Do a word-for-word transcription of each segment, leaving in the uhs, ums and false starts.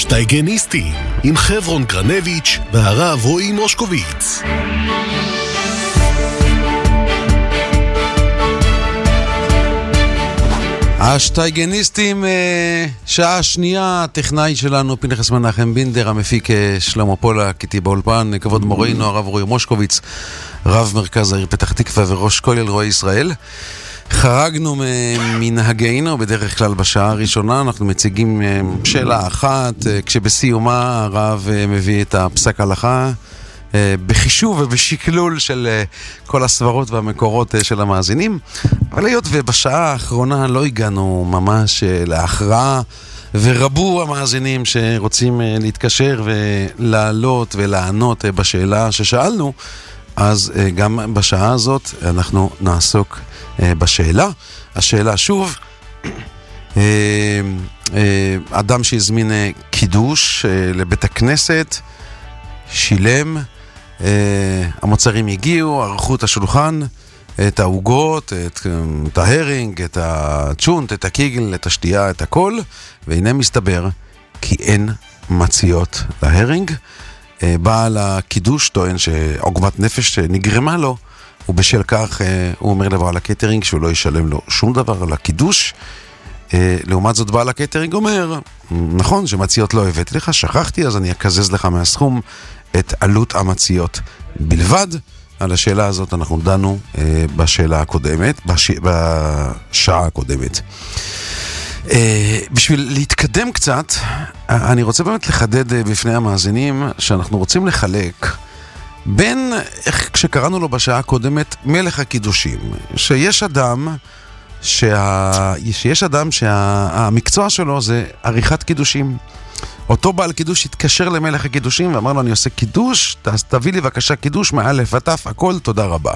השטייגניסטים, עם חברון גרנביץ' והרב רועי מושקוביץ. השטייגניסטים, שעה שנייה, הטכנאי שלנו פנחס מנחם בינדר, המפיק שלמה פולק, איתי באולפן, כבוד מורנו הרב רועי מושקוביץ, רב מרכז העיר פתח תקווה וראש כולל רועי ישראל. חרגנו מנהגנו, בדרך כלל בשעה הראשונה אנחנו מציגים שאלה אחת, כשבסיומה הרב מביא את הפסק הלכה בחישוב ובשקלול של כל הסברות והמקורות של המאזינים. אבל היות ובשעה האחרונה לא הגענו ממש להכרעה, ורבו המאזינים שרוצים להתקשר ולעלות ולענות בשאלה ששאלנו, אז גם בשעה הזאת אנחנו נעסוק בשאלה. השאלה שוב, אדם שהזמין קידוש לבית הכנסת, שילם, המוצרים הגיעו, ערכו את השולחן, את העוגות, את, את ההרינג, את הצ'ונט, את הקיגל, את השתייה, את הכל, והנה מסתבר כי אין מציאות להרינג. בעל הקידוש טוען שעוגמת נפש נגרמה לו, ובשל כך הוא אומר לבעל הקטרינג שהוא לא ישלם לו שום דבר על הקידוש. לעומת זאת בעל הקטרינג אומר, נכון שמציאות לא הבאתי לך, שכחתי, אז אני אקזז לך מהסכום את עלות המציאות בלבד. על השאלה הזאת אנחנו דנו בשאלה הקודמת, בש... בשעה הקודמת. בשביל להתקדם קצת, אני רוצה באמת לחדד בפני המאזינים שאנחנו רוצים לחלק בין, איך כשקראנו לו בשעה הקודמת, מלך הקידושים, שיש אדם שה... שיש אדם שהמקצוע שלו זה עריכת קידושים. אותו בעל קידוש התקשר למלך הקידושים ואמר לו, אני עושה קידוש, תביא לי בבקשה קידוש מאלף עטף, הכל, תודה רבה.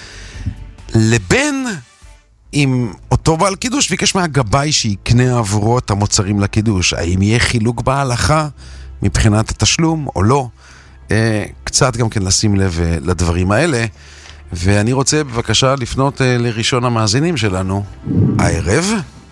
לבין עם אותו בעל קידוש ביקש מהגבאי שיקנה עבורו את המוצרים לקידוש. האם יהיה חילוק בהלכה מבחינת התשלום או לא? אה, קצת גם כן לשים לב לדברים האלה. ואני רוצה בבקשה לפנות אה, לראשון המאזינים שלנו הערב.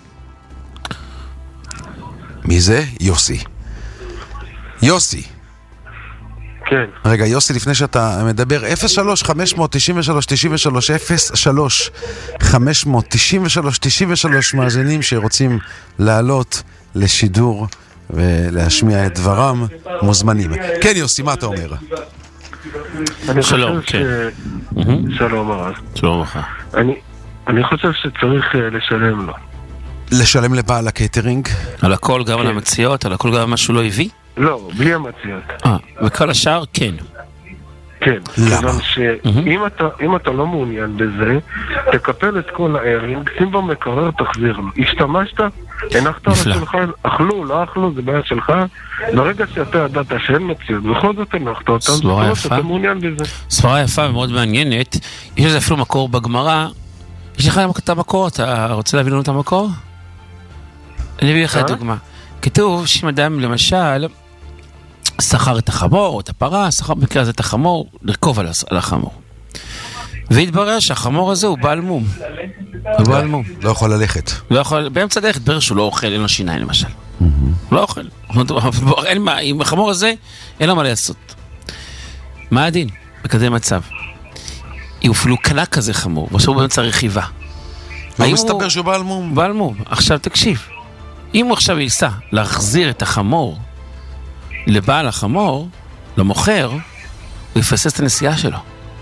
מי זה? יוסי. יוסי. כן. רגע, יוסי, לפני שאתה מדבר, אפס שלוש חמש תשע שלוש תשע שלוש אפס שלוש חמש תשע שלוש תשע שלוש מאזינים שרוצים לעלות לשידור ולהשמיע את דברם מוזמנים. כן, יוסי, מה אתה אומר? שלום, כן. שלום הרב. שלום לך. אני חושב שצריך לשלם לו. לשלם לבעל הקטרינג? על הכל, גם על המציאות, על הכל, גם מה שהוא לא הביא? לא, בלי המציאות. אה, וכל השאר, כן. כן. למה? שאם אתה, אם אתה לא מעוניין בזה, תקפל את כל הערינג, שים במקרר, תחזיר לו. השתמשת, הנחת על השולחן, אכלו, לא אכלו, זה בעיה שלך. ברגע שאתה ידעת שאין מציאות, בכל זאת הנחת אותם, סברה יפה. אתה מעוניין בזה. סברה יפה ומאוד מעניינת. יש לזה אפילו מקור בגמרא. יש לך את המקור, אתה רוצה להביא לנו את המקור? אני אביא לך דוגמה. כתוב שאם אדם למשל שכר את החמור או את הפרה, שכר במקרה הזה את החמור, לרכוב על החמור. והתברר שהחמור הזה הוא בעל מום. הוא בעל מום. לא יכול ללכת. לא יכול, באמצע דרך התברר שהוא לא אוכל, אין לו שיניים למשל. לא אוכל. אין מה, עם החמור הזה אין לו מה לעשות. מה הדין? בכזה מצב. היא אפילו קלה כזה חמור, ועכשיו הוא באמצע רכיבה. הוא מסתבר שהוא בעל מום. בעל מום. עכשיו תקשיב. אם הוא עכשיו ייסע להחזיר את החמור לבעל החמור, למוכר, הוא יפסס את הנסיעה שלו.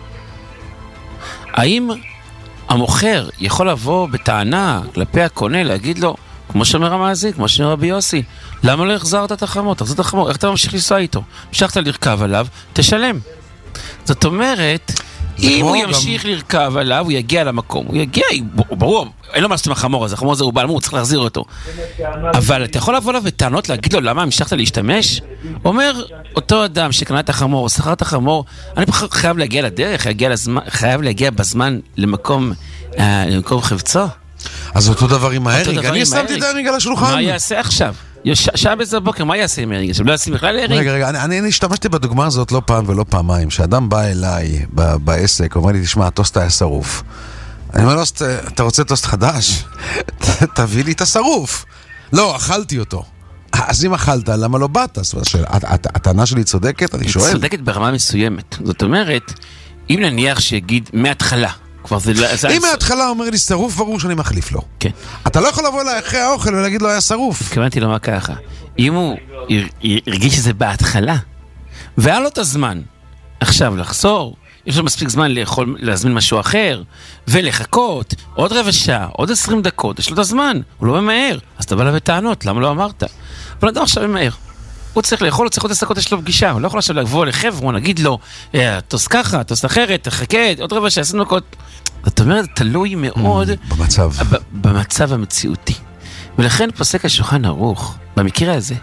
האם המוכר יכול לבוא בטענה כלפי הקונה, להגיד לו, כמו שאומר המאזין, כמו שאומר רבי יוסי, למה לא החזרת את החמור? תחזיר את החמור, איך אתה ממשיך לנסוע איתו? המשכת לרכב עליו, תשלם. זאת אומרת, אם הוא ימשיך לרכב עליו, הוא יגיע למקום. הוא יגיע, ברור, אין לו מה לעשות עם החמור הזה, החמור הזה הוא בעל מום, הוא צריך להחזיר אותו. אבל אתה יכול לבוא אליו וטענות, להגיד לו למה המשכת להשתמש? אומר אותו אדם שקנה את החמור, שכר את החמור, אני חייב להגיע לדרך, חייב להגיע בזמן למקום חבצו. אז אותו דבר עם ההרינג, אני שמתי את ההרינג על השולחן. מה יעשה עכשיו? שעה בזה בבוקר, מה יעשה עם הרינג? לא יעשה בכלל הרינג? רגע, רגע, אני השתמשתי בדוגמה הזאת לא פעם ולא פעמיים, שאדם בא אליי בעסק, אומר לי, תשמע, הטוסט היה שרוף. אני אומר לו, אתה רוצה טוסט חדש? תביא לי את השרוף. לא, אכלתי אותו. אז אם אכלת, למה לא באת? הטענה שלי צודקת, אני שואל. היא צודקת ברמה מסוימת. זאת אומרת, אם נניח שיגיד מההתחלה, אם מההתחלה אומר לי שרוף, ברור שאני מחליף לו. כן. אתה לא יכול לבוא אליי אחרי האוכל ולהגיד לו היה שרוף. התכוונתי לומר ככה, אם הוא הרגיש שזה בהתחלה, והיה לו את הזמן, עכשיו לחזור, יש לו מספיק זמן לאכול, להזמין משהו אחר, ולחכות, עוד רבע שעה, עוד עשרים דקות, יש לו את הזמן, הוא לא ממהר, אז אתה בא לה בטענות, למה לא אמרת? אבל אדם עכשיו ממהר. הוא צריך לאכול, הוא צריך עוד עשר דקות, יש לו פגישה, הוא לא יכול עכשיו לבוא לחברון, נגיד לו, תוס ככה, תוס אחרת, תחכה, עוד רבע שעה, עשרים דקות. זאת אומרת, תלוי מאוד במצב. במצב המציאותי. ולכן פוסק השולחן ערוך, במקרה הזה,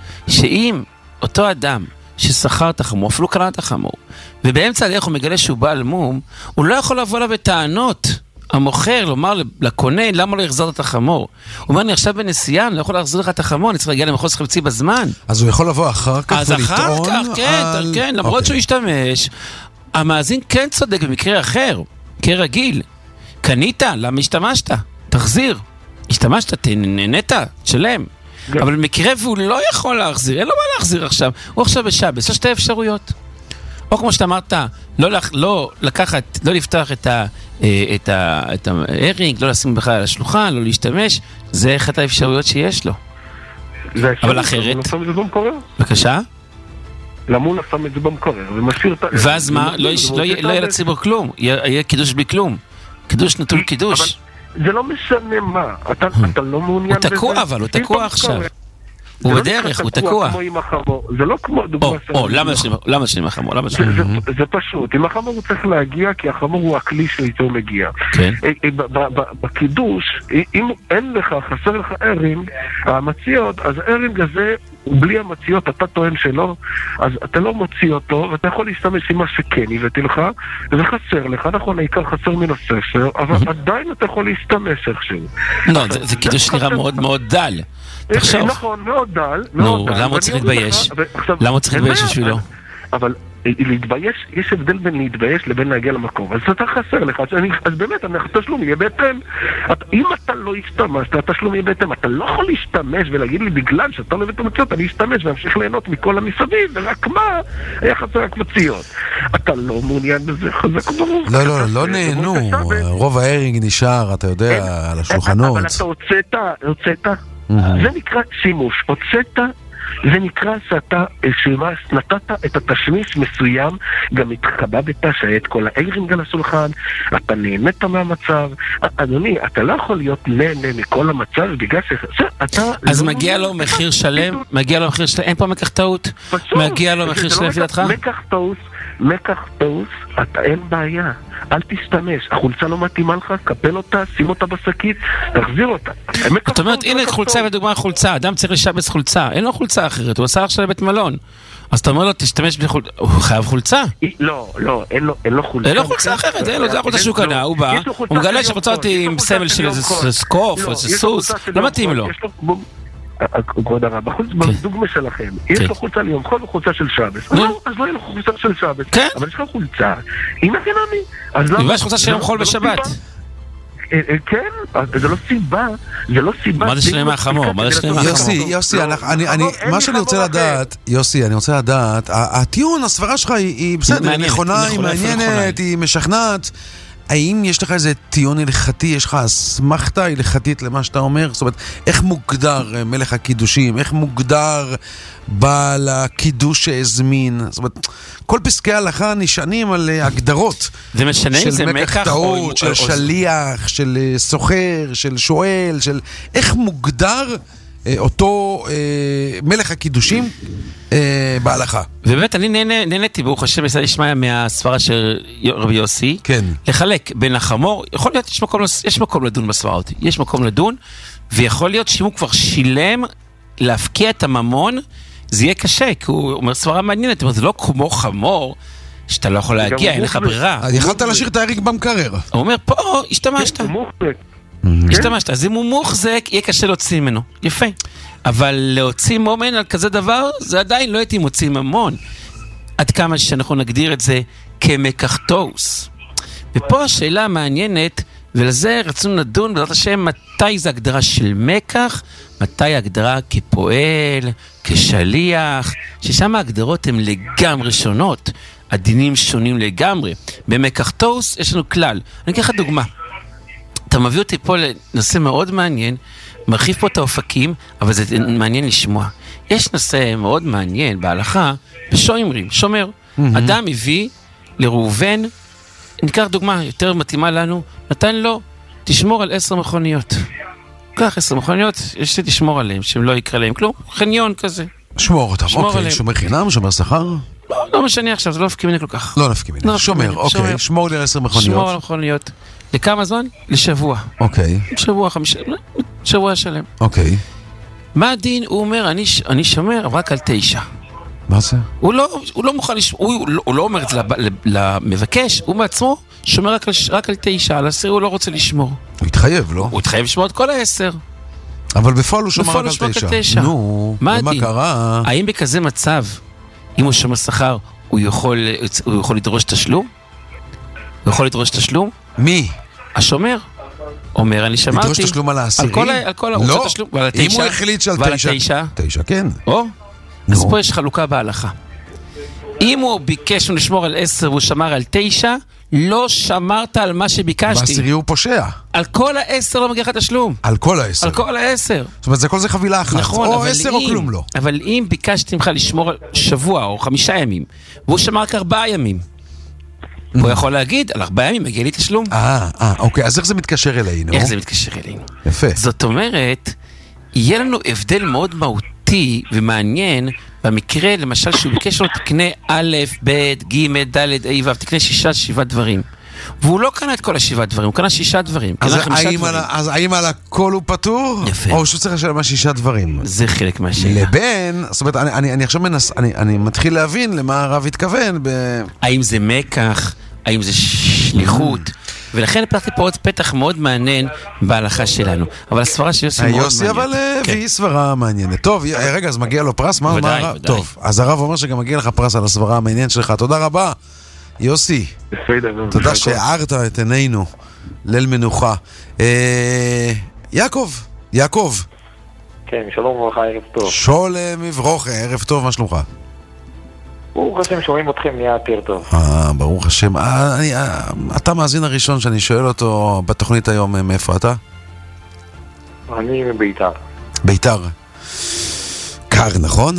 שאם אותו אדם ששכר את החמור, אפילו קנה את החמור, ובאמצע הדרך הוא מגלה שהוא בעל מום, הוא לא יכול לבוא לה בטענות. המוכר, לומר לקונה, למה לא יחזור את החמור? הוא אומר, אני עכשיו בנסיעה, אני לא יכול להחזיר לך את החמור, אני צריך להגיע למחוז חפצי בזמן. אז הוא יכול לבוא אחר כך ולטעון? אז אחר כך, כן, על... כן, למרות okay. שהוא ישתמש, המאזין כן צודק במקרה אחר, כרגיל. קנית, למה השתמשת? תחזיר. השתמשת, נהנית, תשלם. Yeah. אבל במקרה והוא לא יכול להחזיר, אין לו מה להחזיר עכשיו. הוא עכשיו בשבס, יש שתי אפשרויות. או כמו שאתה אמרת, לא, לא לקחת, לא לפתוח את ה... את ה... את ההרינג, לא לשים בכלל על השלוחן, לא להשתמש, זה אחת האפשרויות שיש לו. אבל אחרת... למה הוא שם את זה במקורר? בבקשה? למה הוא שם את זה במקורר? ומשאיר את... ואז מה? לא יהיה לציבור כלום, יהיה קידוש בלי כלום. קידוש נטול קידוש. זה לא משנה מה, אתה לא מעוניין בזה. הוא תקוע אבל, הוא תקוע עכשיו. הוא בדרך, הוא תקוע. זה לא כמו דוגמה... או, למה שאני עם החמור? זה פשוט, עם החמור הוא צריך להגיע, כי החמור הוא הכלי שאיתו הוא מגיע. כן. בקידוש, אם אין לך, חסר לך ארינג, המציאות, אז הארינג הזה, בלי המציאות, אתה טוען שלא, אז אתה לא מוציא אותו, ואתה יכול להשתמש עם מה שכן הבאתי לך, וזה חסר לך, נכון, העיקר חסר מן הספר, אבל עדיין אתה יכול להשתמש איכשהו. לא, זה קידוש נראה מאוד מאוד דל. תחשוב. נכון, מאוד דל. נו, למה הוא צריך להתבייש? למה הוא צריך להתבייש בשבילו? אבל להתבייש, יש הבדל בין להתבייש לבין להגיע למקום. אז אתה חסר לך, אז באמת, התשלום יהיה בהתאם. אם אתה לא השתמש, התשלום יהיה בהתאם. אתה לא יכול להשתמש ולהגיד לי בגלל שאתה לא הבאת מציאות, אני אשתמש ואמשיך ליהנות מכל המסביב, ורק מה? היה חסר רק מציאות. אתה לא מעוניין בזה חזק ברור. לא, לא, לא נהנו. רוב ההרינג נשאר, אתה יודע, על השולחנות. אבל אתה הוצאת, הוצאת. זה נקרא שימוש. הוצאת, זה נקרא שאתה נתת את התשמיש מסוים, גם התחבבת שהיה את כל האיירינג על השולחן, אתה נהנית מהמצב. אדוני, אתה לא יכול להיות נהנה מכל המצב בגלל שאתה... אז מגיע לו מחיר שלם? מגיע לו מחיר שלם? אין פה מקח טעות? מגיע לו מחיר שלם לפי דעתך? מקח טעות, מקח טעות, אתה אין בעיה. אל תשתמש, החולצה לא מתאימה לך, קפל אותה, שים אותה בשקית, תחזיר אותה. זאת אומרת, הנה חולצה ודוגמה חולצה, אדם צריך לשבץ חולצה, אין לו חולצה אחרת, הוא עשה עכשיו לבית מלון. אז אתה אומר לו, תשתמש בחולצה, הוא חייב חולצה? לא, לא, אין לו חולצה. אין לו חולצה אחרת, אין לו, זה החולצה שהוא קנה, הוא בא, הוא מגלה שחולצה אותי עם סמל של איזה סקוף או איזה סוס, לא מתאים לו. כבוד הרב, בדוגמה שלכם, יש לו חולצה ליום חול וחולצה של שבס. אז לא יהיה לו חולצה של שבס. אבל יש לו חולצה, הנה חינמי. יש חולצה של יום חול בשבת. כן, זה לא סיבה, זה לא סיבה. מה זה שלם מהחמור? מה זה שלם מהחמור? יוסי, יוסי, מה שאני רוצה לדעת, יוסי, אני רוצה לדעת, הטיעון, הסברה שלך היא בסדר, היא נכונה, היא מעניינת, היא משכנעת. האם יש לך איזה טיעון הלכתי, יש לך אסמכתה הלכתית למה שאתה אומר? זאת אומרת, איך מוגדר מלך הקידושים? איך מוגדר בעל הקידוש שהזמין? זאת אומרת, כל פסקי ההלכה נשענים על הגדרות. זה משנה אם זה מקח טעות, של שליח, של סוחר, של שואל, של איך מוגדר אותו מלך הקידושים בהלכה. ובאמת אני נהניתי, ברוך השם, יסע לשמע מהסברה של רבי יוסי, לחלק בין החמור, יכול להיות, יש מקום לדון בסברה אותי, יש מקום לדון, ויכול להיות שאם הוא כבר שילם להפקיע את הממון, זה יהיה קשה, כי הוא אומר סברה מעניינת, זה לא כמו חמור, שאתה לא יכול להגיע, אין לך ברירה. יכולת להשאיר את ההריג במקרר. הוא אומר, פה השתמשת. השתמשת, אז אם הוא מוחזק, יהיה קשה להוציא ממנו. יפה. אבל להוציא מומן על כזה דבר, זה עדיין לא הייתי מוציא ממון. עד כמה שאנחנו נגדיר את זה כמקח טוס. ופה השאלה המעניינת, ולזה רצינו לדון בעזרת השם מתי זה הגדרה של מקח, מתי הגדרה כפועל, כשליח, ששם ההגדרות הן לגמרי שונות, הדינים שונים לגמרי. במקח תוס יש לנו כלל, אני אקח לך דוגמה, אתה מביא אותי פה לנושא מאוד מעניין, מרחיב פה את האופקים, אבל זה מעניין לשמוע. יש נושא מאוד מעניין בהלכה, בשומרים, שומר. Mm-hmm. אדם הביא לראובן, ניקח דוגמה יותר מתאימה לנו, נתן לו, תשמור על עשר מכוניות. כך עשר מכוניות, יש שתשמור עליהם, שהם לא יקרה להם כלום, חניון כזה. שמור אותם, אוקיי, שומר חינם, שומר שכר? לא, לא משנה עכשיו, זה לא נפקא מיני כל כך. לא נפקא מיני, שומר, אוקיי, שמור לי על עשר מכוניות. שמור על מכוניות. לכמה זמן? לשבוע. אוקיי. שבוע, חמישה, שבוע שלם. אוקיי. מה הדין? הוא אומר, אני, אני שומר רק על תשע. מה זה? הוא לא, הוא לא מוכן לשמור, הוא, הוא לא אומר את זה למבקש, הוא בעצמו שומר רק על, רק על תשע, על עשר הוא לא רוצה לשמור. הוא התחייב, לא? הוא התחייב לשמור את כל העשר. אבל בפועל הוא שומר רק על תשע. תשע. נו, ומה קרה? האם בכזה מצב, אם הוא שומר שכר, הוא יכול, הוא יכול לדרוש תשלום? הוא יכול לדרוש תשלום? מי? השומר. אומר, אני שמרתי. לדרוש תשלום על העשירי? על כל, על כל, לא. תשלום, ועל אם הוא החליט שעל תשע. תשע. תשע, כן. או? אז פה יש חלוקה בהלכה. אם הוא ביקש לשמור על עשר והוא שמר על תשע, לא שמרת על מה שביקשתי. בעשירי הוא פושע. על כל העשר לא מגיע לך תשלום. על כל העשר. על כל העשר. זאת אומרת, זה כל זה חבילה אחת. נכון, או עשר או כלום לא. אבל אם ביקשתי ממך לשמור על שבוע או חמישה ימים, והוא שמר רק ארבעה ימים, הוא יכול להגיד, על ארבעה ימים מגיע לי תשלום. אה, אה, אוקיי, אז איך זה מתקשר אלינו? איך זה מתקשר אלינו? יפה. זאת אומרת, יהיה לנו הבדל מאוד מהותי ומעניין, במקרה, למשל, שהוא ביקש לו תקנה א', ב', ג', ד', ה', ו', תקנה שישה, שבעה דברים. והוא לא קנה את כל השבעה דברים, הוא קנה שישה דברים. אז האם על הכל הוא פטור? יפה. או שהוא צריך לשלם על שישה דברים? זה חלק מהשאלה. לבין, זאת אומרת, אני עכשיו מנס, אני מתחיל להבין למה הרב התכוון. האם זה מקח, האם זה שליחות, ולכן פתחתי פה עוד פתח מאוד מעניין בהלכה שלנו. אבל הסברה של יוסי מאוד מעניינת. יוסי אבל הביא סברה מעניינת. טוב, רגע, אז מגיע לו פרס? ודאי, ודאי. טוב, אז הרב אומר שגם מגיע לך פרס על הסברה המעניינת שלך. תודה רבה, יוסי. תודה שהארת את עינינו. ליל מנוחה. יעקב, יעקב. כן, שלום וברכה, ערב טוב. שולם וברוכה, ערב טוב, מה שלומך? ברוך השם, שומעים אתכם, נהיה יותר טוב. אה, ברוך השם. אתה מאזין הראשון שאני שואל אותו בתוכנית היום, מאיפה אתה? אני מביתר. ביתר. קר, נכון?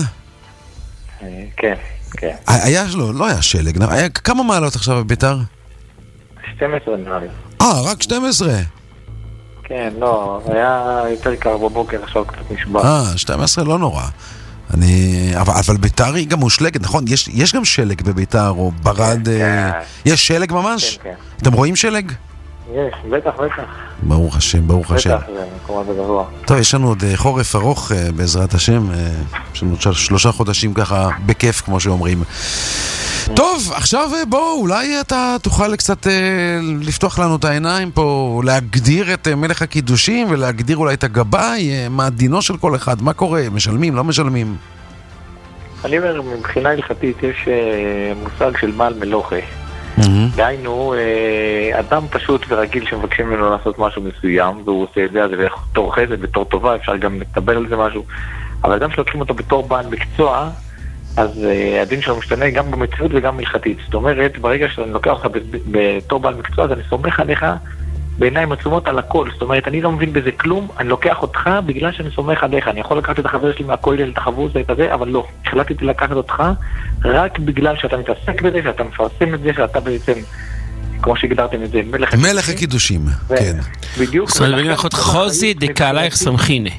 כן, כן. היה, לא, לא היה שלג. כמה מעלות עכשיו בביתר? שתים עשרה נראה לי. אה, רק שתים עשרה? כן, לא, היה יותר קר בבוקר, עכשיו קצת נשבר. אה, שתים עשרה לא נורא. אני... אבל, אבל ביתר היא גם מושלגת, נכון? יש, יש גם שלג בביתר, או ברד... כן, אה... כן. יש שלג ממש? כן, כן. אתם רואים שלג? יש, בטח, בטח. ברוך השם, ברוך השם. בטח, זה מקומות בגבוה. טוב, יש לנו עוד חורף ארוך, בעזרת השם. יש לנו עוד שלושה חודשים ככה בכיף, כמו שאומרים. טוב, עכשיו בואו, אולי אתה תוכל קצת לפתוח לנו את העיניים פה, להגדיר את מלך הקידושים ולהגדיר אולי את הגבאי, מה דינו של כל אחד, מה קורה, משלמים, לא משלמים? אני אומר, מבחינה הלכתית יש מושג של מעל מלוכה. דהיינו, אדם פשוט ורגיל שמבקשים ממנו לעשות משהו מסוים, והוא עושה את זה, אז בתור חסד, בתור טובה, אפשר גם לקבל על זה משהו. אבל אדם שלוקחים אותו בתור בעל מקצוע, אז uh, הדין שלו משתנה גם במציאות וגם מלכתית. זאת אומרת, ברגע שאני לוקח אותך בתור בעל מקצוע, אז אני סומך עליך בעיניים עצומות על הכל. זאת אומרת, אני לא מבין בזה כלום, אני לוקח אותך בגלל שאני סומך עליך. אני יכול לקחת את החבר שלי מהכולל, את החבוס ואת הזה, אבל לא. החלטתי לקחת אותך רק בגלל שאתה מתעסק בזה, שאתה מפרסם את זה, שאתה בעצם, כמו שהגדרתם את זה, מלך הקידושים. מלך הקידושים, כן. בדיוק. זאת אומרת, בגלל לך חוזי דקהלייך סמכיני.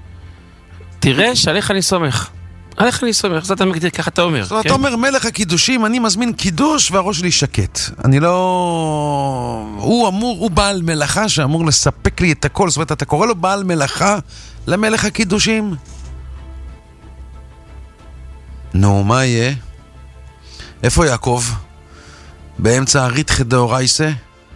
תראה שעליך אני סומך. עליך אני סומך, זה אתה מגדיר, ככה אתה אומר. אתה אומר, מלך הקידושים, אני מזמין קידוש והראש שלי שקט. אני לא... הוא אמור, הוא בעל מלאכה שאמור לספק לי את הכל. זאת אומרת, אתה קורא לו בעל מלאכה למלך הקידושים? נו, מה יהיה? איפה יעקב? באמצע הריתחא דאורייסה?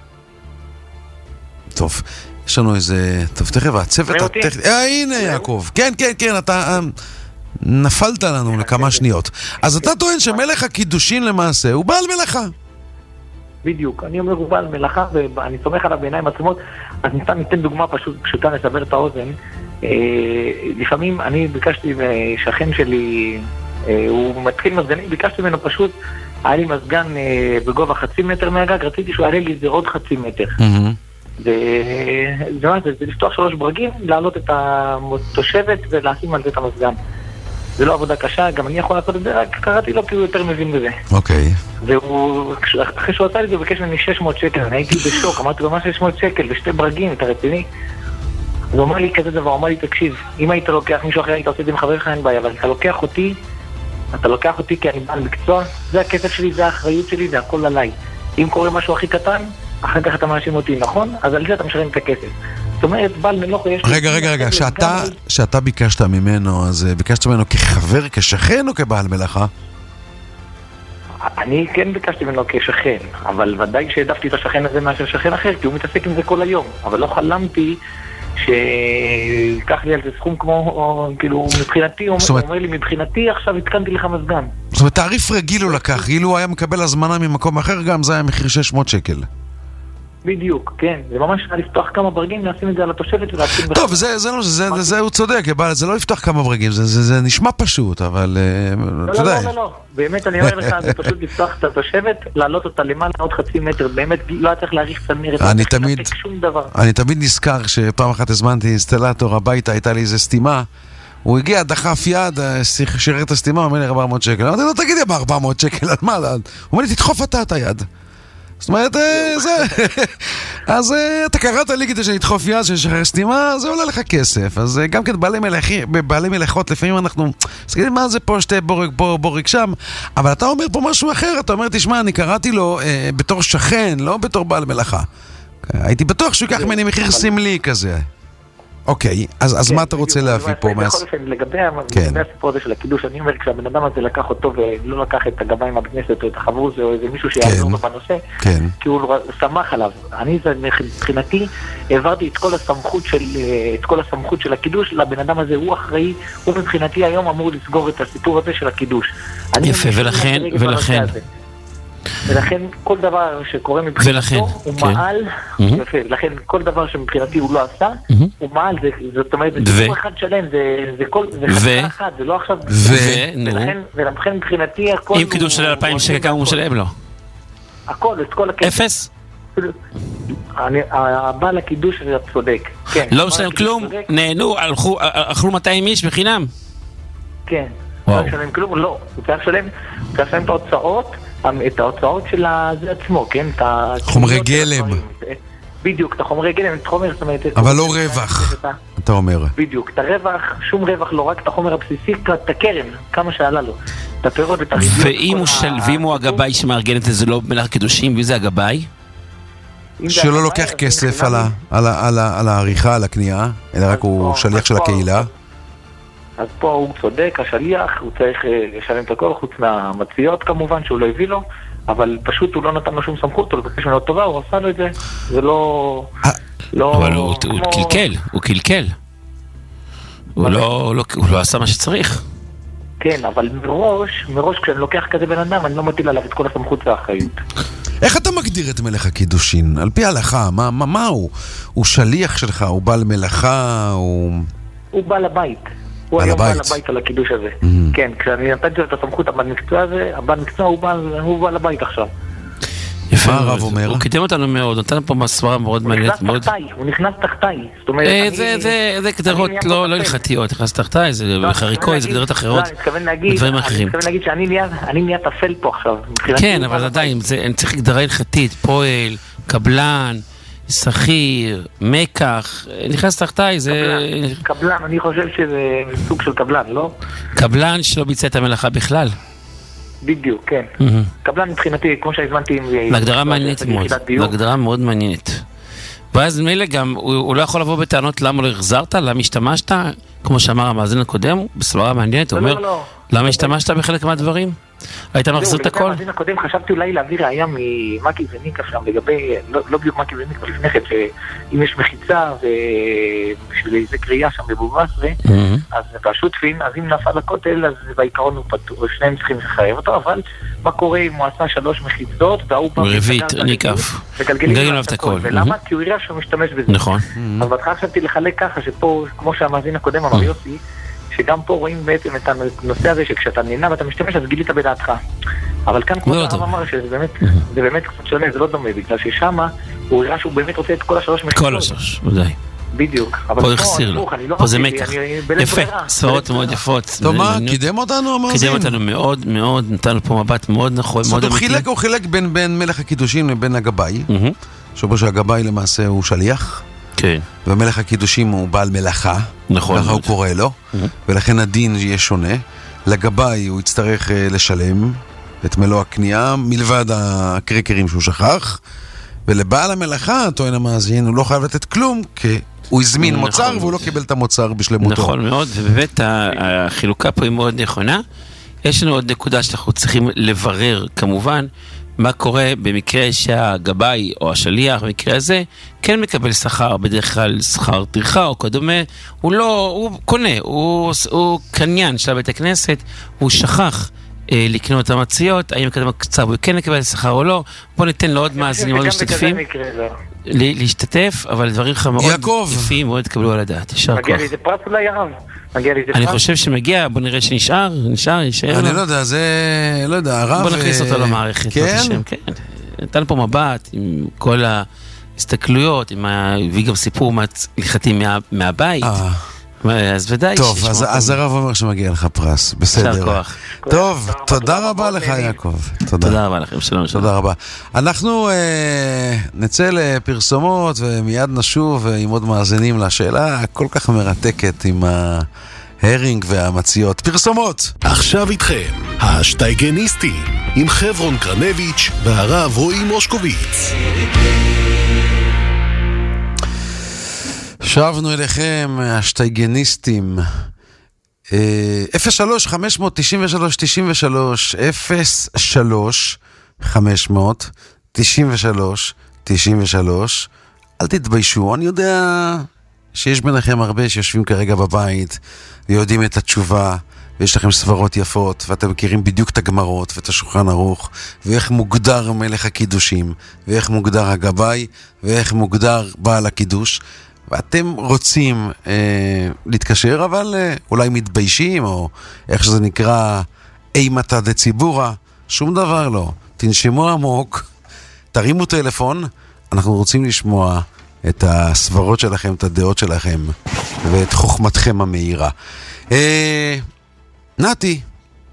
טוב, יש לנו איזה... טוב, תכף, הצוות... אה, הנה יעקב. כן, כן, כן, אתה... נפלת לנו לכמה שניות. אז אתה טוען שמלך הקידושין למעשה הוא בעל מלאכה. בדיוק. אני אומר, הוא בעל מלאכה, ואני סומך עליו בעיניים עצמות, אז ניתן, ניתן דוגמה פשוט, פשוטה לסבר את האוזן. לפעמים אני ביקשתי משכן שלי, הוא מתחיל מזגנים, ביקשתי ממנו פשוט, היה לי מזגן בגובה חצי מטר מהגג, רציתי שהוא יעלה לי זה עוד חצי מטר. זה לפתוח שלוש ברגים, להעלות את התושבת ולשים על זה את המזגן. זה לא עבודה קשה, גם אני יכול לעשות את זה, רק קראתי לו כי הוא יותר מבין בזה. אוקיי. והוא, אחרי שהוא עשה לי זה, הוא ביקש ממני שש מאות שקל, אני הייתי בשוק, אמרתי לו, מה שש מאות שקל, בשתי ברגים, אתה רציני? אז הוא אמר לי כזה דבר, הוא אמר לי, תקשיב, אם היית לוקח מישהו אחר, היית עושה את זה עם חברך, אין בעיה, אבל אתה לוקח אותי, אתה לוקח אותי כי אני בעל מקצוע, זה הכסף שלי, זה האחריות שלי, זה הכל עליי. אם קורה משהו הכי קטן, אחר כך אתה מאשים אותי, נכון? אז על זה אתה משלם את הכסף. זאת אומרת, בעל מלאכה יש... רגע, רגע, רגע, שאתה, שאתה ביקשת ממנו, אז ביקשת ממנו כחבר, כשכן או כבעל מלאכה? אני כן ביקשתי ממנו כשכן, אבל ודאי שהעדפתי את השכן הזה מאשר שכן אחר, כי הוא מתעסק עם זה כל היום. אבל לא חלמתי שיקח לי על זה סכום כמו, כאילו, מבחינתי, הוא אומר לי, מבחינתי עכשיו התקנתי לך מזגן. זאת אומרת, תעריף רגיל הוא לקח, אילו הוא היה מקבל הזמנה ממקום אחר, גם זה היה מחיר שש מאות שקל. בדיוק, כן. זה ממש לפתוח כמה ברגים, לשים את זה על התושבת ולהשים... טוב, זה, זה לא, זה, זה, זה הוא צודק, זה לא לפתוח כמה ברגים, זה, זה, זה נשמע פשוט, אבל... לא, לא, לא, לא, לא. באמת, אני אומר לך, זה פשוט לפתוח את התושבת, לעלות אותה למעלה עוד חצי מטר, באמת לא היה צריך להאריך צנרת, אני תמיד, אני תמיד נזכר שפעם אחת הזמנתי אינסטלטור הביתה, הייתה לי איזה סתימה, הוא הגיע, דחף יד, שירת את הסתימה, הוא אומר לי ארבע מאות שקל, אמרתי לו, תגידי, מה ארבע מאות שקל, על מה? הוא אומר לי, תדחוף אתה את היד. זאת אומרת, זה... אז אתה קראת לי כדי שנדחוף יד, שנשחרר סתימה, זה עולה לך כסף. אז גם כן בעלי מלאכות, לפעמים אנחנו... אז תגידי, מה זה פה, שתי בורג פה, בורג שם? אבל אתה אומר פה משהו אחר, אתה אומר, תשמע, אני קראתי לו בתור שכן, לא בתור בעל מלאכה. הייתי בטוח שהוא ייקח ממני מחיר סמלי כזה. אוקיי, אז, אז מה אתה רוצה להביא פה? בכל אופן, לגבי הסיפור הזה של הקידוש, אני אומר, כשהבן אדם הזה לקח אותו ולא לקח את הגביים בכנסת או את החברוס או איזה מישהו שיעזור בנושא, כי הוא שמח עליו. אני, מבחינתי, העברתי את כל הסמכות של, את כל הסמכות של הקידוש לבן אדם הזה, הוא אחראי, הוא מבחינתי היום אמור לסגור את הסיפור הזה של הקידוש. יפה, ולכן, ולכן. ולכן כל דבר שקורה מבחינתו הוא מעל, ולכן כל דבר שמבחינתי הוא לא עשה, הוא מעל, זאת אומרת, זה סיפור אחד שלם, זה חצה אחת, זה לא עכשיו, ולכן מבחינתי הכל... אם קידוש של אלפיים שקל כמה הוא משלם לו? הכל, את כל הכסף. אפס? הבעל הקידוש זה צודק. לא משלם כלום? נהנו, אכלו מאתיים איש בחינם? כן, לא משלם כלום, לא, הוא צריך לשלם את ההוצאות, את ההוצאות של זה עצמו, כן? חומרי גלם. בדיוק, את החומרי גלם, את חומר, זאת אומרת... אבל לא רווח, אתה אומר. בדיוק, את הרווח, שום רווח, לא רק את החומר הבסיסי, את הקרן, כמה שעלה לו. את הפירות ואת הריביות. ואם הוא הגבאי שמארגן את זה, זה לא מלאך קידושים, מי זה הגבאי? שלא לוקח כסף על העריכה, על הקנייה, אלא רק הוא שליח של הקהילה. אז פה הוא צודק, השליח, הוא צריך לשלם את הכל, חוץ מהמציאות כמובן, שהוא לא הביא לו, אבל פשוט הוא לא נתן לו שום סמכות, הוא לבקש ממנו טובה, הוא עשה לו את זה, זה לא... אבל הוא קלקל, הוא קלקל. הוא לא עשה מה שצריך. כן, אבל מראש, מראש כשאני לוקח כזה בן אדם, אני לא מטיל עליו את כל הסמכות והאחריות. איך אתה מגדיר את מלך הקידושין? על פי ההלכה, מה הוא? הוא שליח שלך, הוא בעל מלאכה, הוא... הוא בעל הבית. הוא היום בעל הבית על הקידוש הזה. כן, כשאני נתתי את הסמכות הבעל מקצוע הזה, הבעל מקצוע הוא בעל הבית עכשיו. יפה, הרב אומר. הוא קידם אותנו מאוד, נתן פה מסברה מאוד מעניינת. הוא נכנס תחתיי, הוא נכנס תחתיי. זה גדרות לא הלכתיות, נכנס תחתיי, זה חריקוי, זה גדרות אחרות. אני מתכוון להגיד שאני נהיה תפל פה עכשיו. כן, אבל עדיין, אני צריך גדרה הלכתית, פועל, קבלן, שכיר, מקח, נכנס תחתיי, זה... קבלן, אני חושב שזה סוג של קבלן, לא? קבלן שלא ביצע את המלאכה בכלל. בדיוק, כן. קבלן מבחינתי, כמו שהזמנתי... להגדרה מעניינת מאוד, להגדרה מאוד מעניינת. ואז מילא גם, הוא לא יכול לבוא בטענות למה לא החזרת, למה השתמשת, כמו שאמר המאזין הקודם, בסברה מעניינת, הוא אומר, למה השתמשת בחלק מהדברים? היית מחזיר את הכל? בדין הקודם חשבתי אולי להביא ראייה ממקי וניקה שם, לגבי, לא בדיוק מקי וניקה לפני כן, שאם יש מחיצה ובשביל איזה קריאה שם בבובסרי, אז והשותפין, אז אם נפל לכותל, אז בעיקרון הוא פתור, שניהם צריכים לחייב אותו, אבל מה קורה אם הוא עשה שלוש מחיצות, והוא פעם רבית, ניקף, גגל אוהב את הכל. ולמה? כי הוא יראה שהוא משתמש בזה. נכון. אז בהתחלה חשבתי לחלק ככה, שפה, כמו שהמאזין הקודם אמר יוסי, שגם פה רואים בעצם את הנושא הזה שכשאתה נהנה ואתה משתמש אז גילית בדעתך. אבל כאן כמו שהרב אמר שזה באמת, זה באמת קצת שונה, זה לא דומה, בגלל ששמה הוא ראה שהוא באמת רוצה את כל השלוש מחיצות. כל השלוש, ודאי. בדיוק. פה החסיר לו, פה זה מתח. יפה, ספרות מאוד יפות. טוב, מה? קידם אותנו המאזין? קידם אותנו מאוד מאוד, נתן לו פה מבט מאוד נכון, מאוד אמיתי. הוא חילק בין מלך הקידושים לבין הגבאי, שבו שהגבאי למעשה הוא שליח. כן. ומלך הקידושים הוא בעל מלאכה, נכון, ככה הוא קורא לו, ולכן הדין יהיה שונה. לגבי הוא יצטרך לשלם את מלוא הקנייה, מלבד הקרקרים שהוא שכח, ולבעל המלאכה, טוען המאזין, הוא לא חייב לתת כלום, כי הוא הזמין מוצר והוא לא קיבל את המוצר בשלמותו. נכון מאוד, ובאמת החילוקה פה היא מאוד נכונה. יש לנו עוד נקודה שאנחנו צריכים לברר, כמובן, מה קורה במקרה שהגבאי או השליח במקרה הזה כן מקבל שכר, בדרך כלל שכר טרחה או כדומה, הוא לא, הוא קונה, הוא, הוא קניין של בית הכנסת, הוא שכח אה, לקנות את המציאות, האם מקדם קצר הוא כן מקבל שכר או לא, בוא ניתן לו עוד מאזינים מאוד משתתפים להשתתף, אבל דברים לך מאוד יפים מאוד תקבלו על הדעת, ישר כוח. מגיע לי זה פרס אולי הרב? אני חושב שמגיע, בוא נראה שנשאר, נשאר, נשאר. אני לא יודע, זה, לא יודע, הרב... בוא נכניס אותו למערכת. כן? כן. נתן פה מבט עם כל ההסתכלויות, הביא גם סיפור הלכתי מהבית. אז ודאי. טוב, אז הרב אומר שמגיע לך פרס, בסדר. ישר כוח. טוב, תודה רבה לך יעקב. תודה רבה לכם, שלום שלום. תודה רבה. אנחנו נצא לפרסומות ומיד נשוב עם עוד מאזינים לשאלה הכל כך מרתקת עם ההרינג והמציאות. פרסומות! עכשיו איתכם, השטייגניסטים, עם חברון קרנביץ' והרב רועי מושקוביץ. שבנו אליכם, השטייגניסטים. אפס שלוש חמש תשע שלוש תשע שלוש אפס שלוש חמש תשע שלוש תשע שלוש. אל תתביישו, אני יודע שיש ביניכם הרבה שיושבים כרגע בבית ויודעים את התשובה ויש לכם סברות יפות ואתם מכירים בדיוק את הגמרות ואת השולחן ערוך ואיך מוגדר מלך הקידושים ואיך מוגדר הגבאי ואיך מוגדר בעל הקידוש, ואתם רוצים אה, להתקשר, אבל אה, אולי מתביישים, או איך שזה נקרא, אימתא דציבורא, שום דבר לא. תנשמו עמוק, תרימו טלפון, אנחנו רוצים לשמוע את הסברות שלכם, את הדעות שלכם, ואת חוכמתכם המהירה. אה, נתי.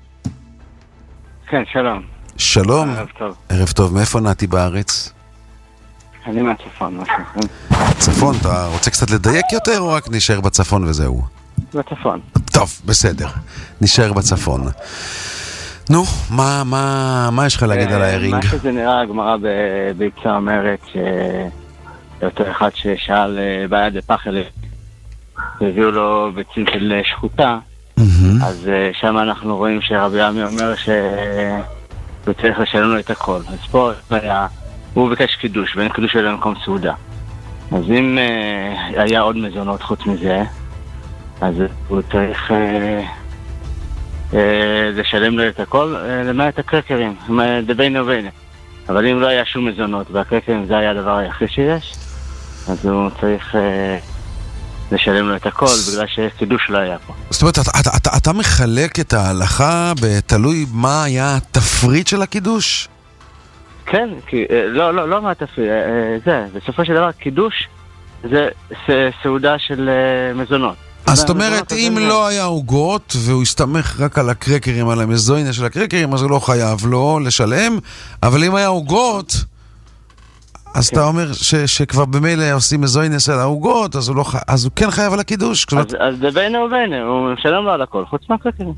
כן, שלום. שלום. ערב טוב. ערב טוב. מאיפה נתי בארץ? אני מהצפון, משהו אחר. צפון, אתה רוצה קצת לדייק יותר או רק נשאר בצפון וזהו? בצפון. טוב, בסדר. נשאר בצפון. נו, מה, מה, מה יש לך להגיד על ההרינג? מה שזה נראה, הגמרא ביצה אומרת שאותו אחד ששאל בעיה דפחל והביאו לו ביצים של שחוטה, אז שם אנחנו רואים שרבי עמי אומר שהוא צריך לשלם לו את הכל. אז פה היה... הוא ביקש קידוש, ואין קידוש אלא במקום סעודה. אז אם אה, היה עוד מזונות חוץ מזה, אז הוא צריך אה, אה, לשלם לו את הכל, אה, למעט הקרקרים, דבינו ובינו. אבל אם לא היה שום מזונות, והקרקרים זה היה הדבר היחיד שיש, אז הוא צריך אה, לשלם לו את הכל, בגלל שקידוש לא היה פה. זאת אומרת, אתה, אתה, אתה, אתה מחלק את ההלכה בתלוי מה היה התפריט של הקידוש? כן, כי, לא, לא, לא מה תפריד, זה, בסופו של דבר, קידוש זה סעודה של מזונות. אז זאת אומרת, אם לא היה עוגות, והוא הסתמך רק על הקרקרים, על המזוינה של הקרקרים, אז הוא לא חייב לו לשלם, אבל אם היה עוגות, אז אתה אומר שכבר במילא עושים מזוינה של העוגות, אז הוא כן חייב על הקידוש. אז זה בינו ובינו, הוא משלם לו על הכל, חוץ מהקרקרים.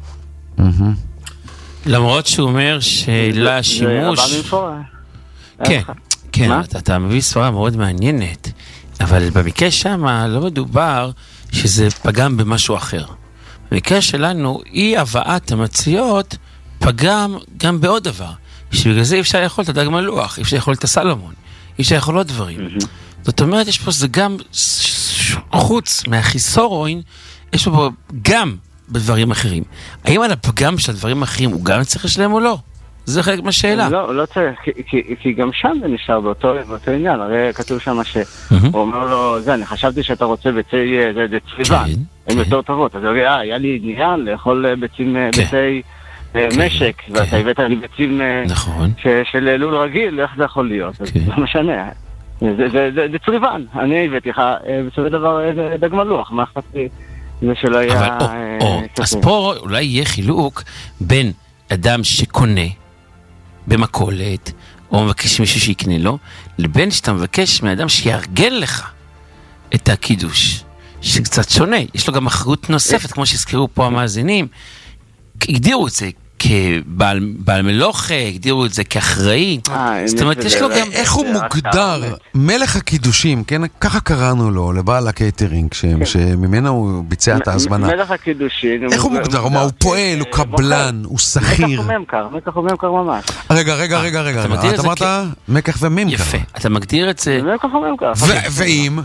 למרות שהוא אומר שלא שימוש... כן, כן, אתה מביא סברה מאוד מעניינת, אבל במקרה שם לא מדובר שזה פגם במשהו אחר. במקרה שלנו, אי הבאת המציאות פגם גם בעוד דבר, שבגלל זה אי אפשר לאכול את הדג מלוח, אי אפשר לאכול את הסלמון, אי אפשר לאכול עוד דברים. זאת אומרת, יש פה, זה גם, חוץ מהחיסורון, יש פה גם בדברים אחרים. האם על הפגם של הדברים האחרים הוא גם צריך לשלם או לא? זה חלק מהשאלה. לא, לא צריך, כי, כי, כי גם שם זה נשאר באותו, באותו עניין. הרי כתוב שם שהוא אומר לו, זה, אני חשבתי שאתה רוצה ביצי צריבן, הן יותר טובות. אז הוא אומר, אה, היה לי עניין לאכול ביצים, ביצי משק, ואתה הבאת לי ביצים של לול רגיל, איך זה יכול להיות? אז לא משנה. זה צריבן. אני הבאתי לך, בסופו דבר, דג מלוח, מה אכפתי? זה שלא היה... אז פה אולי יהיה חילוק בין אדם שקונה במקולת, או מבקש מישהו שיקנה לו, לבין שאתה מבקש מאדם שיארגן לך את הקידוש, שקצת שונה. יש לו גם אחריות נוספת, כמו שהזכירו פה המאזינים. הגדירו את זה כבעל מלוכה, הגדירו את זה כאחראי. זאת אומרת, יש לו גם... איך הוא מוגדר? מלך הקידושים, כן? ככה קראנו לו, לבעל הקייטרינג, שממנו הוא ביצע את ההזמנה. מלך הקידושים... איך הוא מוגדר? הוא פועל, הוא קבלן, הוא שכיר. מקח וממכר, מקח וממכר ממש. רגע, רגע, רגע, רגע. אתה אמרת מקח וממכר. יפה, אתה מגדיר את זה... מקח וממכר. ואם...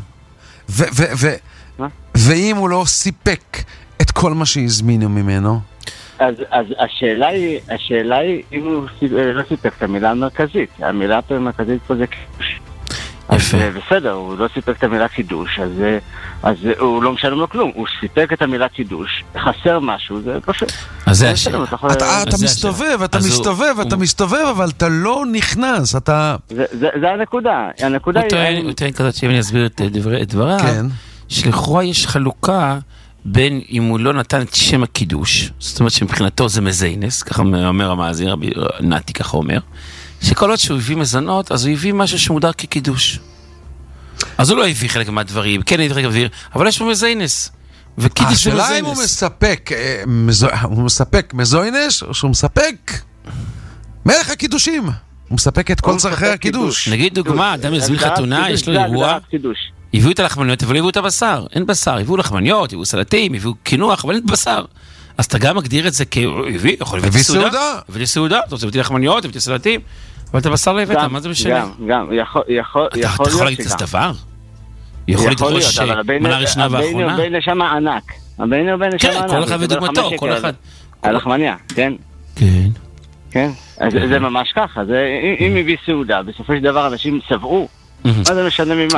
ואם הוא לא סיפק את כל מה שהזמינו ממנו? אז, אז השאלה היא, השאלה היא אם הוא לא סיפק את המילה המרכזית. המילה המרכזית פה זה קידוש. יפה. אז בסדר, הוא לא סיפק את המילה קידוש, אז, אז הוא לא משלם לו כלום. הוא סיפק את המילה קידוש, חסר משהו, זה פשוט. אז זה השאלה. אתה מסתובב, אתה מסתובב, אתה מסתובב, אבל אתה לא נכנס, אתה... זה הנקודה. הנקודה היא... הוא טוען כזאת שאם אני אסביר את דבריו, שלכאורה יש חלוקה בין אם הוא לא נתן את שם הקידוש, זאת אומרת שמבחינתו זה מזיינס, ככה אומר המאזין, רבי נתי ככה אומר, שכל עוד שהוא הביא מזונות, אז הוא הביא משהו שמודר כקידוש. אז הוא לא הביא חלק מהדברים, כן הביא חלק מהדברים, אבל יש פה מזיינס. השאלה אם הוא מספק, הוא מספק מזוינס, או שהוא מספק מלך הקידושים. הוא מספק את כל צרכי הקידוש. נגיד דוגמה, אדם יזמין חתונה, יש לו אירוע, הביאו את הלחמניות, אבל הביאו את הבשר. אין בשר, הביאו לחמניות, הביאו סלטים, הביאו קינוח, אבל אין בשר. אז אתה גם מגדיר את זה כהביא, יכול להביא סעודה. הביא סעודה, אתה רוצה להביא לחמניות, הביא סלטים, אבל את הבשר לא הבאת, מה זה משנה? גם, גם, יכול להיות אתה יכול להגיד את דבר? יכול לדרוש מנה ראשונה ואחרונה? הבן לשם הענק. הבן הוא בן לשם הענק. כן, כל אחד ודוגמתו, כל אחד. הלחמניה, כן? כן. כן, אז זה ממש ככה. אם הביא סעודה, בסופו של דבר אנשים צבעו, מה זה משנה ממה?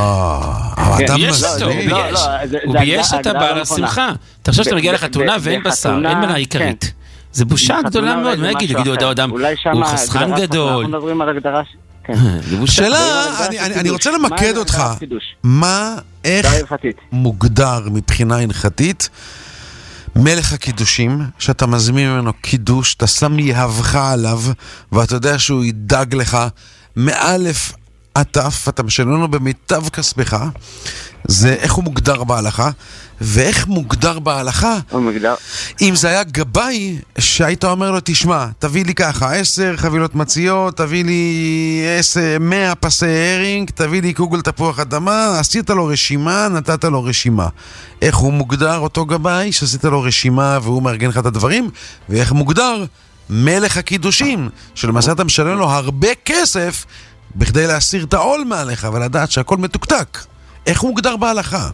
יש אותו, הוא בייש את הבעל השמחה. אתה חושב שאתה מגיע לחתונה ואין בשר, אין מנה עיקרית. זה בושה גדולה מאוד, מה יגיד? יגידו אדם, הוא חסכן גדול. אנחנו מדברים על הגדרה... שאלה, אני רוצה למקד אותך. מה, איך מוגדר מבחינה הלכתית מלך הקידושים, שאתה מזמין ממנו קידוש, אתה שם יהבך עליו, ואתה יודע שהוא ידאג לך מאלף עטף, אתה משלם לו במיטב כספך, זה איך הוא מוגדר בהלכה, ואיך מוגדר בהלכה, אם זה היה גבאי, שהיית אומר לו, תשמע, תביא לי ככה, עשר חבילות מציות, תביא לי עשר, מאה פסי הרינג, תביא לי קוגל תפוח אדמה, עשית לו רשימה, נתת לו רשימה. איך הוא מוגדר אותו גבאי, שעשית לו רשימה והוא מארגן לך את הדברים, ואיך מוגדר מלך הקידושים, שלמעשה אתה משלם לו הרבה כסף, בכדי להסיר את העול מעליך, ולדעת שהכל מתוקתק. איך הוא מוגדר בהלכה?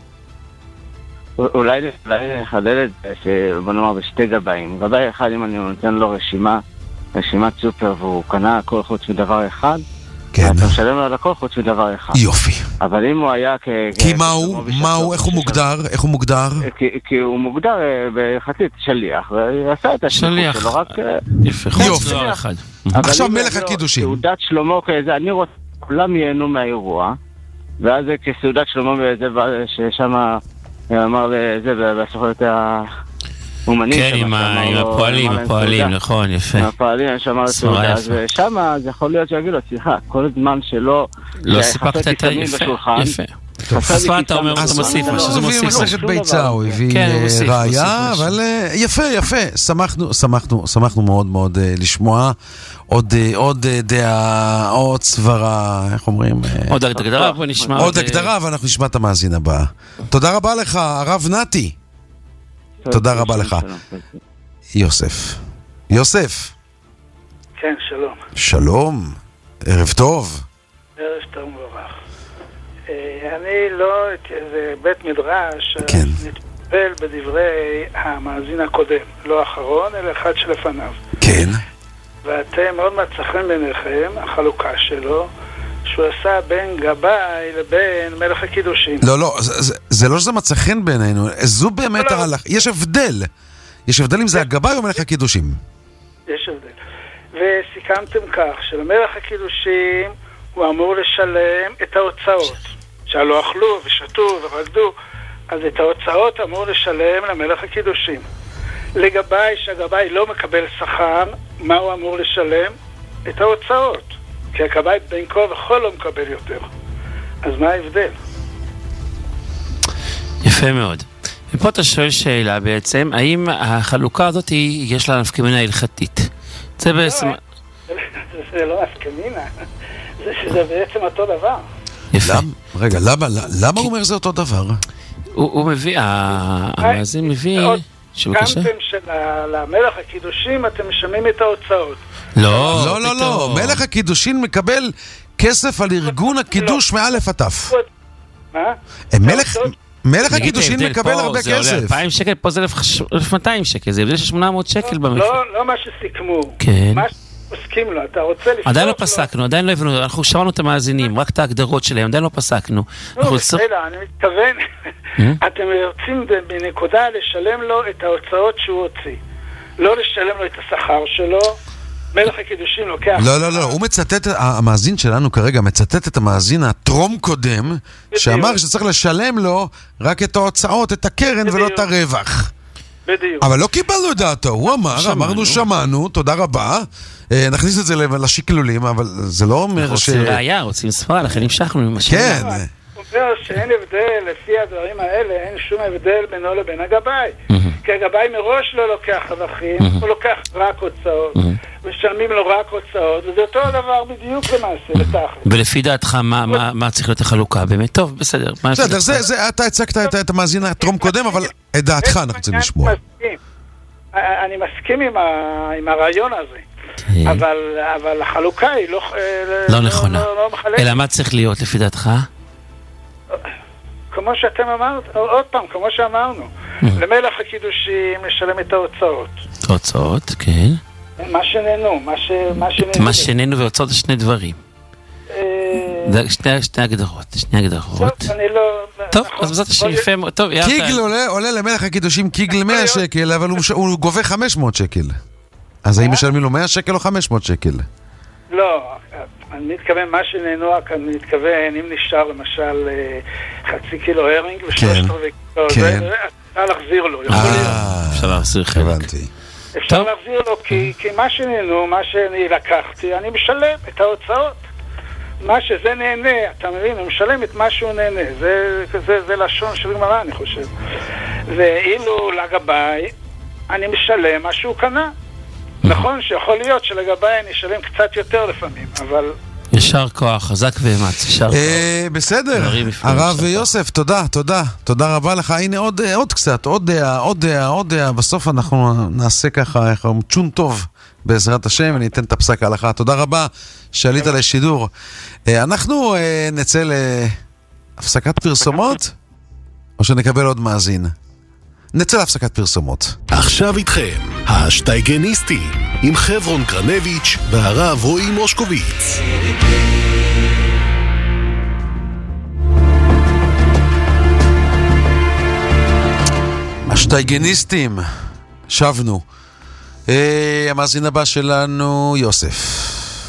אולי לחדד את זה, שבוא נאמר בשתי גבאים. גבאי אחד, אם אני נותן לו רשימה, רשימת סופר, והוא קנה הכל חוץ מדבר אחד, אתה משלם לו על הכל חוץ מדבר אחד. יופי. אבל אם הוא היה כ... כי מה הוא? מה הוא? איך הוא מוגדר? איך הוא מוגדר? כי הוא מוגדר בהלכתית שליח, ועשה את השליח שלו רק... יפה, חוץ דבר אחד. עכשיו מלך הקידושים. תעודת שלמה כזה, אני רוצה, כולם ייהנו מהאירוע, ואז כסעודת שלמה ששם אמר לזה, בסוכנות האומנית. כן, עם הפועלים, הפועלים, נכון, יפה. עם הפועלים, שאמר לסעודה, ושם זה יכול להיות שיגיד לו, סליחה, כל זמן שלא... לא סיפקת את היפה, יפה. אז מה אתה אומר, אתה מוסיף משהו, זה מוסיף משהו. הוא הביא מסכת ביצה, הוא הביא ראיה, אבל יפה, יפה, שמחנו, שמחנו, שמחנו מאוד מאוד לשמוע עוד דעה, עוד סברה, איך אומרים? עוד הגדרה, בוא נשמע. עוד הגדרה, ואנחנו נשמע את המאזין הבא. תודה רבה לך, הרב נתי. תודה רבה לך. יוסף. יוסף. כן, שלום. שלום, ערב טוב. ערב טוב מבורך. אני לא, זה בית מדרש, כן. נטפל בדברי המאזין הקודם, לא האחרון, אלא אחד שלפניו. כן. ואתם מאוד מצחים ביניכם, החלוקה שלו, שהוא עשה בין גבאי לבין מלך הקידושים. לא, לא, זה, זה, זה לא שזה מצא חן בעינינו, זו באמת לא, ההלכה. יש הבדל. יש הבדל אם זה הגבאי או מלך הקידושים. יש הבדל. וסיכמתם כך, שלמלך הקידושים הוא אמור לשלם את ההוצאות. שלא אכלו ושתו ורקדו, אז את ההוצאות אמור לשלם למלך הקידושים. לגבאי, שהגבאי לא מקבל שכר, מה הוא אמור לשלם? את ההוצאות. כי הגבאי בין כה וכל לא מקבל יותר. אז מה ההבדל? יפה מאוד. ופה אתה שואל שאלה בעצם, האם החלוקה הזאת יש לה נפקא מינה הלכתית? זה בעצם... זה לא נפקא מינה, זה בעצם אותו דבר. יפה. רגע, למה הוא אומר זה אותו דבר? הוא מביא, המאזין מביא... קמתם שלמלך הקידושים אתם משלמים את ההוצאות. לא, לא, לא, לא. מלך הקידושין מקבל כסף על ארגון הקידוש מאלף עטף. מה? מלך הקידושין מקבל הרבה כסף. זה עולה אלפיים שקל, פה זה אלף ומאתיים שקל, זה הבדל של שמונה מאות שקל במחיר. לא מה שסיכמו. כן. מה שפוסקים לו, אתה רוצה לפתוח לו... עדיין לא פסקנו, עדיין לא הבנו, אנחנו שמענו את המאזינים, רק את ההגדרות שלהם, עדיין לא פסקנו. לא, בסדר, אני מתכוון, אתם רוצים בנקודה לשלם לו את ההוצאות שהוא הוציא. לא לשלם לו את השכר שלו, מלך הקידושים לוקח... לא, לא, לא, הוא מצטט, המאזין שלנו כרגע מצטט את המאזין הטרום קודם, שאמר שצריך לשלם לו רק את ההוצאות, את הקרן ולא את הרווח. בדיוק. אבל לא קיבלנו את דעתו, הוא אמר, אמרנו שמענו, תודה רבה, נכניס את זה לשקלולים, אבל זה לא אומר ש... רוצים ראייה, רוצים ספרה, לכן המשכנו עם השאלה. כן. הוא אומר שאין הבדל, לפי הדברים האלה, אין שום הבדל בינו לבין הגבאי. כי הגבאי מראש לא לוקח רווחים, הוא לוקח רק הוצאות, משלמים לו רק הוצאות, וזה אותו הדבר בדיוק למעשה, לתכל'ס. ולפי דעתך, מה צריך להיות החלוקה? באמת, טוב, בסדר. בסדר, אתה הצגת את המאזין הטרום קודם, אבל את דעתך אנחנו רוצים לשמוע. אני מסכים עם הרעיון הזה. אבל החלוקה היא לא נכונה. אלא מה צריך להיות לפי דעתך? כמו שאתם אמרת, עוד פעם, כמו שאמרנו, למלך הקידושים לשלם את ההוצאות. הוצאות, כן. מה שננו, מה שננו. מה שננו והוצאות זה שני דברים. שני הגדרות, שני הגדרות. טוב, אני לא... טוב, אז בזאת השאיפה... קיגל עולה למלך הקידושים קיגל מאה שקל, אבל הוא גובה חמש מאות שקל. אז האם משלמים לו מאה שקל או חמש מאות שקל? לא, אני מתכוון מה שנהנוע כאן, אני מתכוון אם נשאר למשל חצי קילו הרינג ושלושת רבעי קילו, זה אפשר להחזיר לו. אפשר להחזיר חלק. אפשר להחזיר לו כי מה שנהנו, מה שאני לקחתי, אני משלם את ההוצאות. מה שזה נהנה, אתה מבין, הוא משלם את מה שהוא נהנה. זה לשון של גמרא, אני חושב. ואילו לגביי, אני משלם מה שהוא קנה. נכון שיכול להיות שלגביי אני אשלם קצת יותר לפעמים, אבל... ישר כוח, חזק ואמץ, ישר כוח. בסדר, הרב יוסף, תודה, תודה, תודה רבה לך. הנה עוד קצת, עוד דעה, עוד דעה, עוד דעה. בסוף אנחנו נעשה ככה, צ'ון טוב בעזרת השם, וניתן את הפסק ההלכה. תודה רבה שעלית לשידור. אנחנו נצא להפסקת פרסומות, או שנקבל עוד מאזין? נצא להפסקת פרסומות. עכשיו איתכם, השטייגניסטי, עם חברון קרנביץ' והרב רועי מושקוביץ. השטייגניסטים, שבנו. אה, המאזין הבא שלנו, יוסף.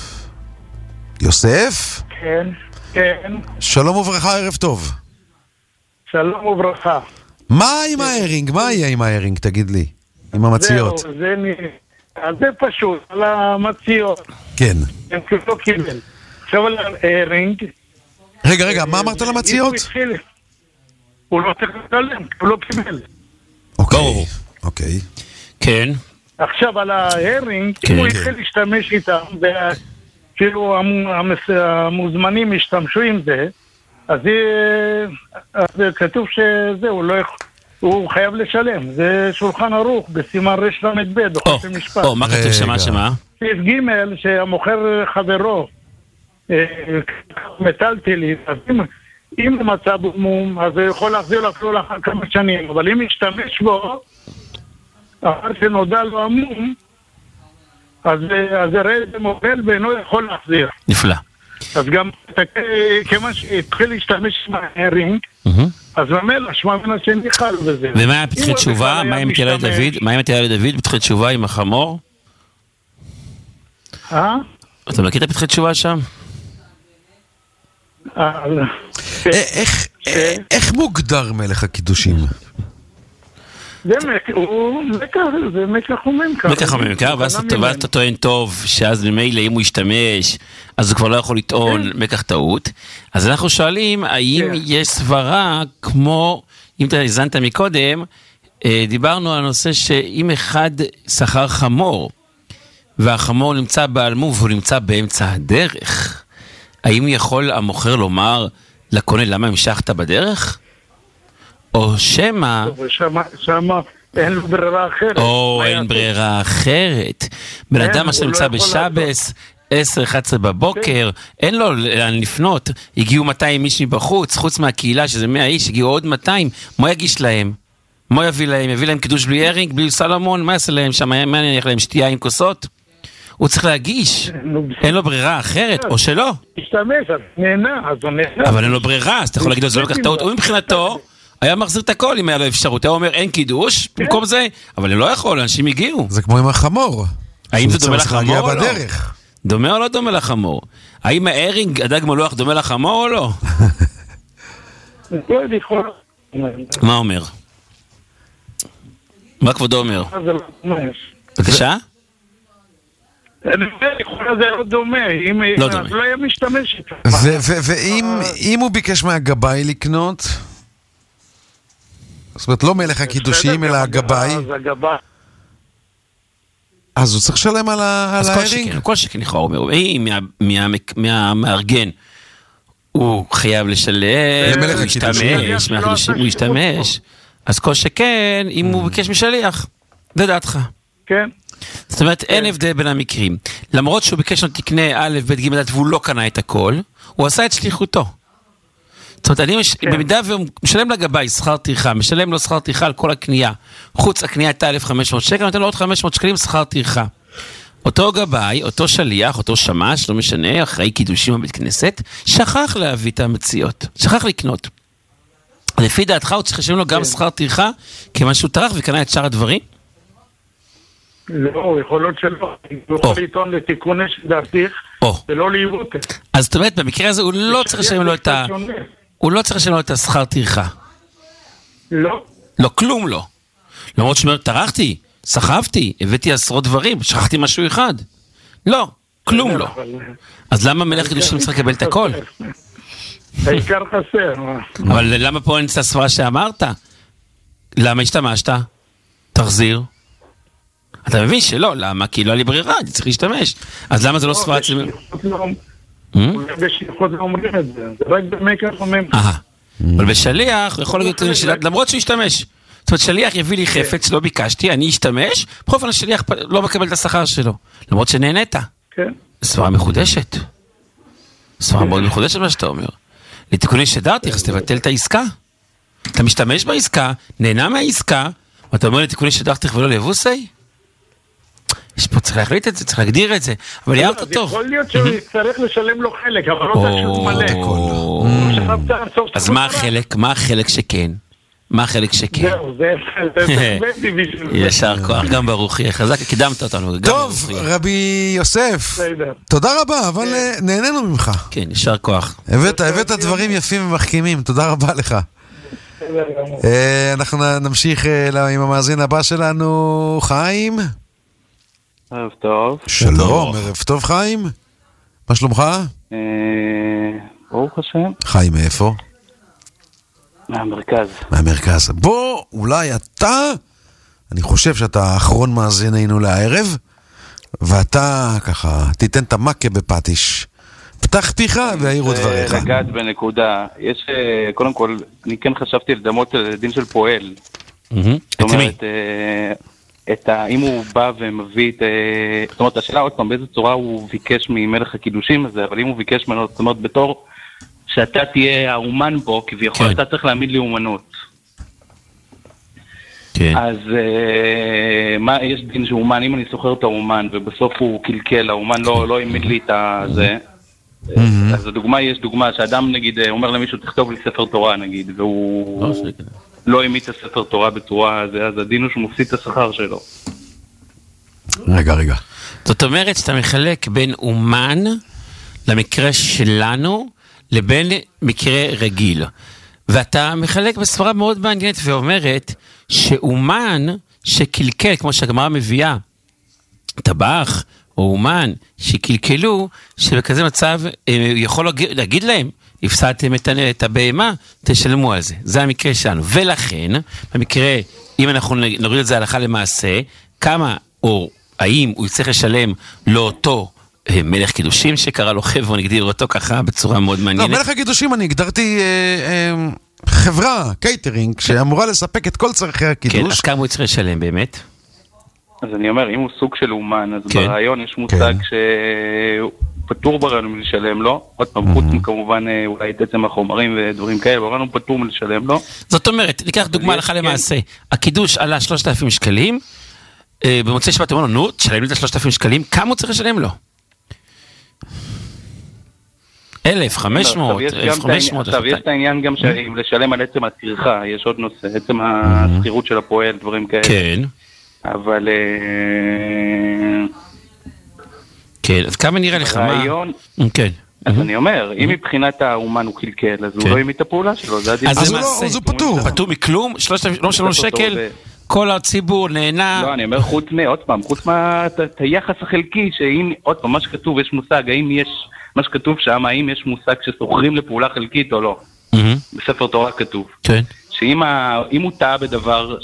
יוסף? כן, כן. שלום וברכה, ערב טוב. שלום וברכה. מה עם ההרינג? מה יהיה עם ההרינג, תגיד לי? עם המציות. זהו, זה, זה פשוט, על המציות. כן. הם לא קיבל. עכשיו על ההרינג. רגע, רגע, מה אמרת על המציות? הוא לא צריך לשלם, הוא לא קיבל. אוקיי, אוקיי. כן. עכשיו על ההרינג, אם הוא התחיל להשתמש איתם, כאילו המוזמנים השתמשו עם זה, אז כתוב שזהו, לא יכול... הוא חייב לשלם. זה שולחן ערוך בסימן רש למד ב' דוחות של משפט. או, מה כתוב שמה שמה? סעיף ג' שהמוכר חברו מטלטלי, אז אם, אם המצב הוא מום, אז הוא יכול להחזיר לו לאחר כמה שנים, אבל אם ישתמש בו, אחר שנודע לו המום, אז ראה את זה מובל ואינו יכול להחזיר. נפלא. אז גם כמה שהתחיל להשתמש עם ההרינג, אז ממילא, שמע מן השני חל בזה. ומה היה פתחי תשובה? מה עם תיאלה לדוד? מה עם תיאלה לדוד? פתחי תשובה עם החמור? אה? אתה מכיר את הפתחי תשובה שם? איך מוגדר מלך הקידושים? זה מקח וממכר. מקח וממכר, ואז אתה טוען טוב, שאז ממילא אם הוא ישתמש, אז הוא כבר לא יכול לטעון מקח טעות. אז אנחנו שואלים, האם יש סברה כמו, אם אתה הזנת מקודם, דיברנו על הנושא שאם אחד שכר חמור, והחמור נמצא בעלמו והוא נמצא באמצע הדרך, האם יכול המוכר לומר לקונה למה המשכת בדרך? או שמה... שמה אין לו ברירה אחרת. או אין ברירה אחרת. בן אדם אשר נמצא בשבס, עשר אחת עשרה בבוקר, אין לו לאן לפנות. הגיעו מאתיים איש מבחוץ, חוץ מהקהילה שזה מאה איש, הגיעו עוד מאתיים. מה יגיש להם? מה יביא להם? יביא להם קידוש בלי הרינג, בלי סלומון? מה יעשה להם שם? מה נניח להם? שתייה עם כוסות? הוא צריך להגיש. אין לו ברירה אחרת, או שלא. תשתמש, אז נהנה, אז הוא נהנה. אבל אין לו ברירה, אז אתה יכול להגיד לו, זה לא לקח טעות. הוא מבחינתו, היה מחזיר את הכל אם היה לו אפשרות. היה אומר, אין קידוש, במקום זה, אבל הם לא יכול, אנשים הגיעו. זה כמו עם החמור. האם זה דומה לחמור או לא? בדרך. דומה או לא דומה לחמור? האם הארינג, הדג מלוח, דומה לחמור או לא? מה אומר? מה כבודו אומר? בבקשה? אני אומר, יכול זה לא דומה, לא דומה. אז לא היה משתמש איתו. ואם הוא ביקש מהגבאי לקנות, זאת אומרת לא מלך הקידושים אלא הגבאי, אז הוא צריך לשלם על ההרינג? כל שכן לכאורה אומר, אם מהמארגן הוא חייב לשלם, הוא ישתמש, הוא ישתמש, אז כל שכן אם הוא ביקש משליח, זה דעתך. כן. זאת אומרת, אין הבדל בין המקרים. למרות שהוא ביקש לו תקנה א', ב', ג', ד', והוא לא קנה את הכל, הוא עשה את שליחותו. זאת אומרת, אני במידה והוא משלם לגבאי שכר טרחה, משלם לו שכר טרחה על כל הקנייה, חוץ הקנייה הייתה אלף וחמש מאות שקל, נותן לו עוד חמש מאות שקלים שכר טרחה. אותו גבאי, אותו שליח, אותו שמש, לא משנה, אחרי קידושים בבית כנסת, שכח להביא את המציאות, שכח לקנות. לפי דעתך הוא צריך לשלם לו גם שכר טרחה, כיוון שהוא טרח וקנה את שאר הדברים? לא, יכול להיות שלא. הוא יכול לטעון לתיקוני שדעתיך, ולא לעיוות. אז זאת אומרת, במקרה הזה הוא לא צריך לשלם לו את ה... הוא לא צריך לשלם לו את השכר טרחה. לא. לא, כלום לא. למרות שאומר, טרחתי, סחבתי, הבאתי עשרות דברים, שכחתי משהו אחד. לא, כלום לא. אז למה מלך קידושים צריך לקבל את הכל? העיקר חסר. אבל למה פה נמצא סברה שאמרת? למה השתמשת? תחזיר. אתה מבין שלא, למה? כי לא היה לי ברירה, אני צריך להשתמש. אז למה זה לא סברה? בשליחות לא אומרים את זה, זה רק במקח וממכר. אבל בשליח, יכול להיות, למרות שהוא ישתמש. זאת אומרת, שליח יביא לי חפץ, לא ביקשתי, אני אשתמש, בכל אופן השליח לא מקבל את השכר שלו. למרות שנהנית. כן. סברה מחודשת. סברה מאוד מחודשת מה שאתה אומר. לתיקוני שדרתי, אז תבטל את העסקה. אתה משתמש בעסקה, נהנה מהעסקה, ואתה אומר לתיקוני שדרתי ולא לבוסי? יש פה, צריך להחליט את זה, צריך להגדיר את זה, אבל יערת טוב. יכול להיות שהוא יצטרך לשלם לו חלק, אבל לא תשוב מלא. אז מה החלק? מה החלק שכן? מה החלק שכן? זהו, זה ישר כוח, גם ברוך יהיה חזק, קידמת אותנו. טוב, רבי יוסף, תודה רבה, אבל נהנינו ממך. כן, ישר כוח. הבאת דברים יפים ומחכימים, תודה רבה לך. אנחנו נמשיך עם המאזין הבא שלנו, חיים. ערב טוב. שלום, ערב טוב חיים. מה שלומך? ברוך השם. חיים מאיפה? מהמרכז. מהמרכז. בוא, אולי אתה, אני חושב שאתה אחרון מאזיננו לערב, ואתה ככה תיתן את המכה בפטיש. פתח פיך והעירו דבריך. לגעת בנקודה. יש, קודם כל, אני כן חשבתי לדמות לדין של פועל. זאת אומרת, את ה, אם הוא בא ומביא את, זאת אומרת, השאלה עוד פעם, באיזו צורה הוא ביקש ממלך הקידושים הזה, אבל אם הוא ביקש ממנו, זאת אומרת, בתור שאתה תהיה האומן בו, כביכול, אתה צריך להעמיד לי אומנות. כן. אז מה, יש דין שאומן, אם אני סוחר את האומן, ובסוף הוא קלקל, האומן לא, לא העמיד לי את זה, אז הדוגמה, יש דוגמה, שאדם, נגיד, אומר למישהו, תכתוב לי ספר תורה, נגיד, והוא לא העמיד את הספר תורה בצורה, אז הדין הוא שהוא מפסיד את השכר שלו. רגע, רגע. זאת אומרת שאתה מחלק בין אומן, למקרה שלנו, לבין מקרה רגיל. ואתה מחלק בסברה מאוד מעניינת ואומרת, שאומן שקלקל, כמו שהגמרא מביאה, טבח או אומן שקלקלו, שבכזה מצב יכול להגיד להם, הפסדתם את הבהמה, תשלמו על זה. זה המקרה שלנו. ולכן, במקרה, אם אנחנו נוריד את זה הלכה למעשה, כמה או האם הוא יצטרך לשלם לאותו מלך קידושים שקרא לו חברון, הגדיר אותו ככה בצורה מאוד מעניינת. לא, מלך הקידושים אני הגדרתי חברה, קייטרינג, שאמורה לספק את כל צרכי הקידוש. כן, אז כמה הוא צריך לשלם באמת? אז אני אומר, אם הוא סוג של אומן, אז ברעיון יש מושג שהוא פטור ברעיון מלשלם לו, עוד פעם, חוץ מכמובן אולי את עצם החומרים ודברים כאלה, ברעיון הוא פטור מלשלם לו. זאת אומרת, ניקח דוגמה הלכה למעשה, הקידוש עלה שלושת אלפים שקלים, במוצאי שבת אמרנו, נו, תשלם לי את שלושת אלפים שקלים, כמה הוא צריך לשלם לו? אלף, חמש מאות, אלף חמש מאות. עכשיו, יש את העניין גם לשלם על עצם הצריכה, יש עוד נושא, עצם הסחירות של הפועל, דברים כאלה. כן. אבל... כן, אז כמה נראה לך מה? כן. אז אני אומר, אם מבחינת האומן הוא קלקל, אז הוא לא ימית את הפעולה שלו, זה עדיף. אז הוא פטור. פטור מכלום? לא שלום שקל? כל הציבור נהנה. לא, אני אומר, חוץ מה, עוד פעם, חוץ מה, את היחס החלקי, שאם, עוד פעם, מה שכתוב, יש מושג, האם יש, מה שכתוב שם, האם יש מושג שסוחרים לפעולה חלקית או לא. בספר תורה כתוב. כן. שאם הוא טעה בדבר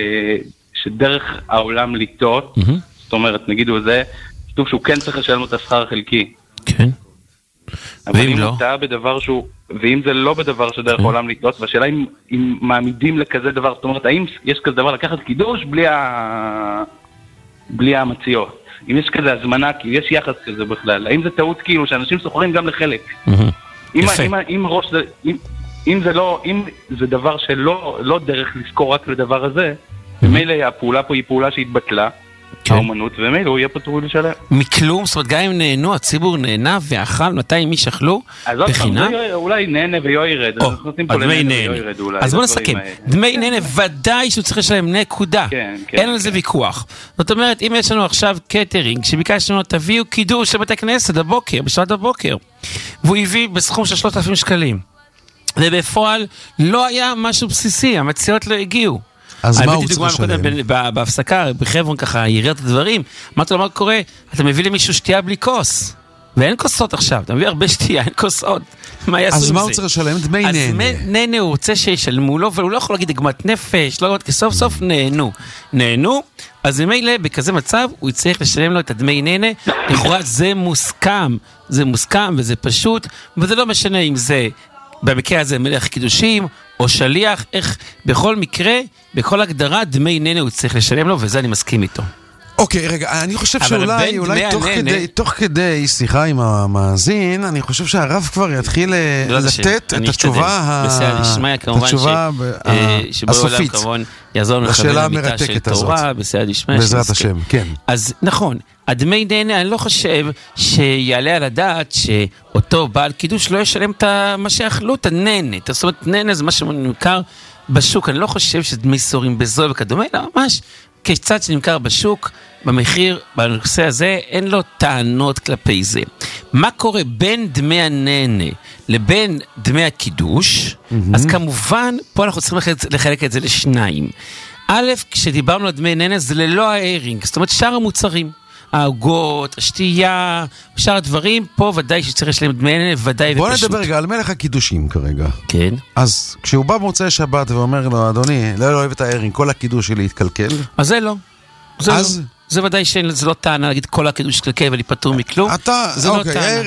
שדרך העולם לטעות, זאת אומרת, נגידו זה, כתוב שהוא כן צריך לשלם את השכר החלקי. כן. אבל אם הוא טעה בדבר שהוא, ואם זה לא בדבר שדרך העולם לטעות, והשאלה אם, אם מעמידים לכזה דבר, זאת אומרת, האם יש כזה דבר לקחת קידוש בלי, ה... בלי המציאות? אם יש כזה הזמנה, כי יש יחס כזה בכלל, האם זה טעות כאילו שאנשים סוחרים גם לחלק? אם, אם, אם, ראש, אם, אם זה לא, אם זה דבר שלא לא דרך לזכור רק לדבר הזה, ומילא הפעולה פה היא פעולה שהתבטלה, האומנות, ומילא הוא יהיה פטור לשלם. מכלום, זאת אומרת, גם אם נהנו, הציבור נהנה ואכל, מתי מי שכלו? בחינם? אולי נהנה ויו ירד. אז בוא נסכם. דמי נהנה ודאי שהוא צריך לשלם נקודה. אין על זה ויכוח. זאת אומרת, אם יש לנו עכשיו קטרינג, שביקשנו תביאו קידוש לבתי כנסת בבוקר, בשעת הבוקר, והוא הביא בסכום של שלושת אלפים שקלים, ובפועל לא היה משהו בסיסי, המציאות לא הגיעו. אז מה הוא צריך לשלם? בהפסקה, בחברון ככה, יראה את הדברים, אמרתי לו, מה קורה? אתה מביא למישהו שתייה בלי כוס, ואין כוסות עכשיו, אתה מביא הרבה שתייה, אין כוסות, מה יעשו עם זה? אז מה הוא צריך לשלם? דמי נהנה. אז דמי נהנה הוא רוצה שישלמו לו, אבל הוא לא יכול להגיד דגמת נפש, לא, כי סוף סוף נהנו. נהנו, אז ממילא בכזה מצב, הוא יצטרך לשלם לו את הדמי נהנה, לכאורה זה מוסכם, זה מוסכם וזה פשוט, וזה לא משנה אם זה, במקרה הזה מלך קידושים, או שליח, איך בכל מקרה, בכל הגדרה, דמי נהנה הוא צריך לשלם לו, וזה אני מסכים איתו. אוקיי, רגע, אני חושב שאולי אולי תוך כדי, תוך כדי שיחה עם המאזין, אני חושב שהרב כבר יתחיל לתת את התשובה הסופית לשאלה המרתקת הזאת. בעזרת השם, כן. אז נכון, הדמי נהנה, אני לא חושב שיעלה על הדעת שאותו בעל קידוש לא ישלם את מה שאכלו, את הנהנה. זאת אומרת, נהנה זה מה שנמכר בשוק, אני לא חושב שדמי סורים בזול וכדומה, אלא ממש כצד שנמכר בשוק, במחיר, בנושא הזה, אין לו טענות כלפי זה. מה קורה בין דמי הנהנה לבין דמי הקידוש? Mm-hmm. אז כמובן, פה אנחנו צריכים לחלק את זה לשניים. א', כשדיברנו על דמי נהנה, זה ללא האיירינג, זאת אומרת, שאר המוצרים. העוגות, השתייה, שאר הדברים, פה ודאי שצריך לשלם דמי נהנה, ודאי בוא ופשוט. בוא נדבר רגע על מלך הקידושים כרגע. כן. אז כשהוא בא במוצאי שבת ואומר לו, אדוני, לא אוהב את האיירינג, כל הקידוש שלי יתקלקל. אז זה לא. זה אז... לא. זה ודאי שזה לא טענה להגיד כל הקידוש יתקלקל ולהיפטר מכלום. אתה, זה אוקיי, לא טענה.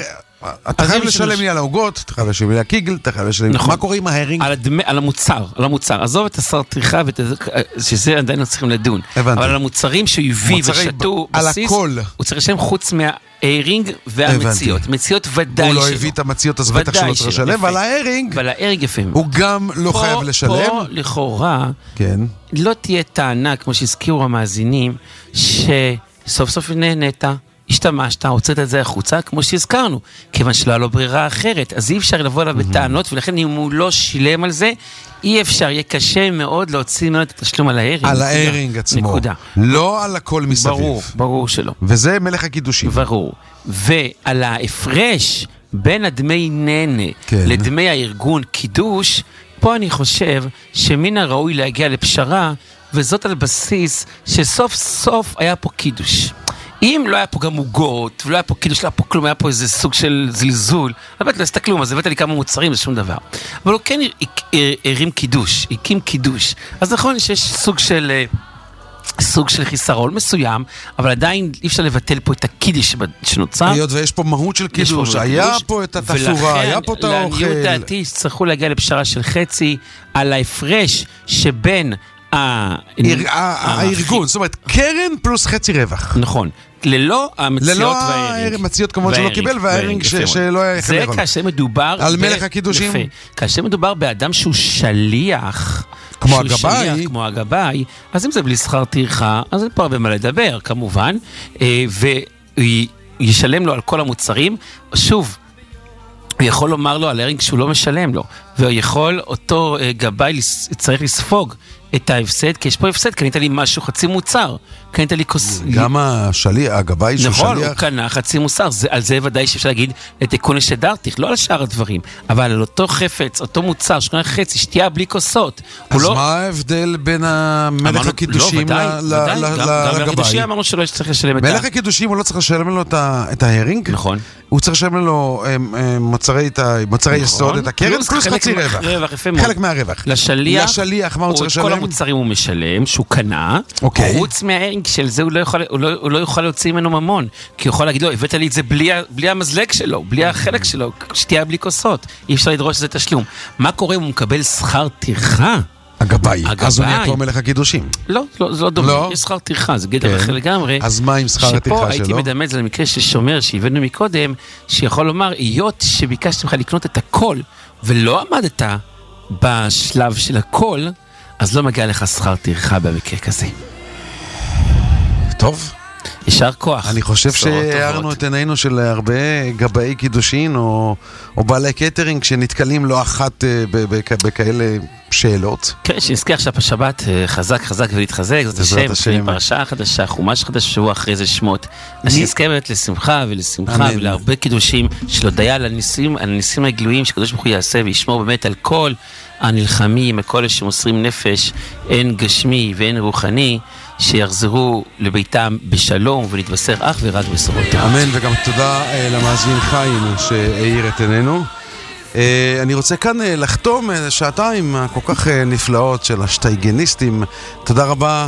אתה חייב לשלם לי על העוגות, אתה חייב לשלם לי על הקיגל, אתה חייב לשלם לי... מה קורה עם ההרינג? על המוצר, על המוצר. עזוב את השר טריחה, שזה עדיין לא צריכים לדון. אבל על המוצרים שהוא הביא ושתו בסיס, הוא צריך לשלם חוץ מההרינג והמציאות. מציאות ודאי שלו. הוא לא הביא את המציאות, אז בטח שלא צריך לשלם, ועל ההרינג, הוא גם לא חייב לשלם. פה לכאורה, לא תהיה טענה, כמו שהזכירו המאזינים, שסוף סוף נהנית, השתמשת, הוצאת את זה החוצה, כמו שהזכרנו, כיוון שלא היה לו ברירה אחרת, אז אי אפשר לבוא אליו בטענות, ולכן אם הוא לא שילם על זה, אי אפשר, יהיה קשה מאוד להוציא ממנו את התשלום על ההרינג. על ההרינג עצמו. נקודה. לא על הכל מסביב. ברור, ברור שלא. וזה מלך הקידושים. ברור. ועל ההפרש בין הדמי נהנה לדמי הארגון קידוש, פה אני חושב שמן הראוי להגיע לפשרה, וזאת על בסיס שסוף סוף היה פה קידוש. אם לא היה פה גם מוגות, ולא היה פה קידוש, לא היה פה כלום, היה פה איזה סוג של זלזול, באמת לא עשתה כלום, אז הבאת לי כמה מוצרים, זה שום דבר. אבל הוא כן הרים קידוש, הקים קידוש. אז נכון שיש סוג של, סוג של חיסרון מסוים, אבל עדיין אי אפשר לבטל פה את הקידוש שנוצר. היות ויש פה מהות של קידוש, היה פה את התפורה, היה פה את האוכל. ולכן, לעניות דעתי, צריכו להגיע לפשרה של חצי, על ההפרש שבין הארגון, זאת אומרת, קרן פלוס חצי רווח. נכון. ללא המציאות וההרינג. ללא המציאות כמובן שלא קיבל, וההרינג שלא היה יכול לאכול. זה כאשר מדובר... על מלך הקידושים. יפה. כאשר מדובר באדם שהוא שליח, כמו הגבאי. כמו הגבאי, אז אם זה בלי שכר טרחה, אז זה פה הרבה מה לדבר, כמובן, וישלם לו על כל המוצרים. שוב, הוא יכול לומר לו על ההרינג שהוא לא משלם לו, ויכול אותו גבאי צריך לספוג את ההפסד, כי יש פה הפסד, קנית לי משהו חצי מוצר, קנית לי כוס... גם השליח, הגבאי שהוא שליח... נכון, הוא קנה חצי מוצר, על זה ודאי שאפשר להגיד לתיקון שדרתיך, לא על שאר הדברים, אבל על אותו חפץ, אותו מוצר, שקונה חצי, שתייה בלי כוסות. אז מה ההבדל בין המלך הקידושים לגבאי? גם הקידושים אמרנו שלא צריך לשלם את ה... מלך הקידושים הוא לא צריך לשלם לו את ההרינג? נכון. הוא צריך לשלם לו מוצרי יסוד, את הקרן, פלוס חצי רווח. חלק מהרווח. לשליח, מה הוא צריך לשלם? כל המוצרים הוא משלם, שהוא קנה, חוץ מההרינג של זה הוא לא יוכל להוציא ממנו ממון, כי הוא יכול להגיד לו, הבאת לי את זה בלי המזלג שלו, בלי החלק שלו, שתייה בלי כוסות, אי אפשר לדרוש שזה תשלום. מה קורה אם הוא מקבל שכר טרחה? הגבאי, אז הוא נהיה פה מלך הקידושים. לא, זה לא דומה, יש שכר טרחה, זה גדר אחר לגמרי. אז מה עם שכר הטרחה שלו? שפה הייתי מדמה את זה למקרה ששומר, שהבאנו מקודם, שיכול לומר, היות שביקשתם לך לקנות את הכל, ולא עמדת בשלב של הכל, אז לא מגיע לך שכר טרחה במקרה כזה. טוב. ישר כוח. אני חושב שהערנו את עינינו של הרבה גבאי קידושין או, או בעלי קטרינג שנתקלים לא אחת בכאלה שאלות. כן, שנזכר שהשבת חזק חזק ולהתחזק, זאת השם, פרשה חדשה, חומש חדש, שבוע אחרי זה שמות. אז שנזכר באמת לשמחה ולשמחה ולהרבה קידושים של הודיה על הניסים, על הניסים הגלויים שקדוש ברוך הוא יעשה וישמור באמת על כל הנלחמים, כל שמוסרים נפש, אין גשמי ואין רוחני, שיחזרו לביתם בשלום ולהתבשר אך ורק בשורות. אמן, וגם תודה למאזין חיים שהאיר את עינינו. אני רוצה כאן לחתום שעתיים כל כך נפלאות של השטייגניסטים. תודה רבה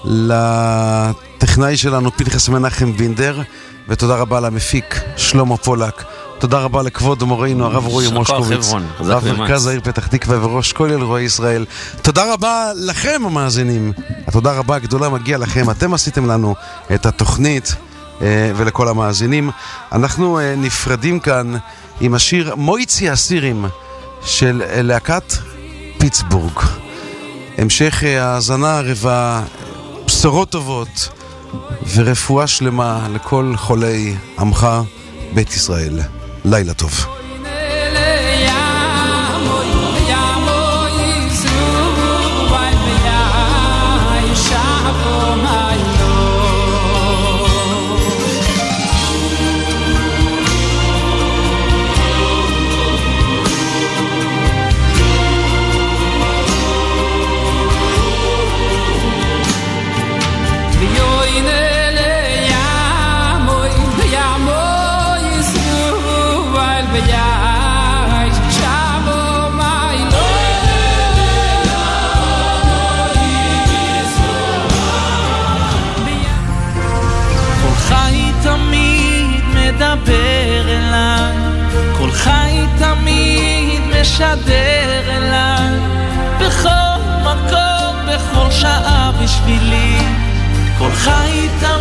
לטכנאי שלנו פנחס מנחם בינדר, ותודה רבה למפיק שלמה פולק. תודה רבה לכבוד מורינו הרב רועי מושקוביץ, רב מרכז העיר פתח תקווה וראש כל אלרועי ישראל. תודה רבה לכם המאזינים, התודה רבה הגדולה מגיע לכם, אתם עשיתם לנו את התוכנית, ולכל המאזינים. אנחנו נפרדים כאן עם השיר מויצי הסירים של להקת פיטסבורג. המשך האזנה רבה, בשורות טובות ורפואה שלמה לכל חולי עמך בית ישראל. לילה טוב. מדבר אליי משדר אליי בכל מקום, בכל שעה בשבילי, קולך איתה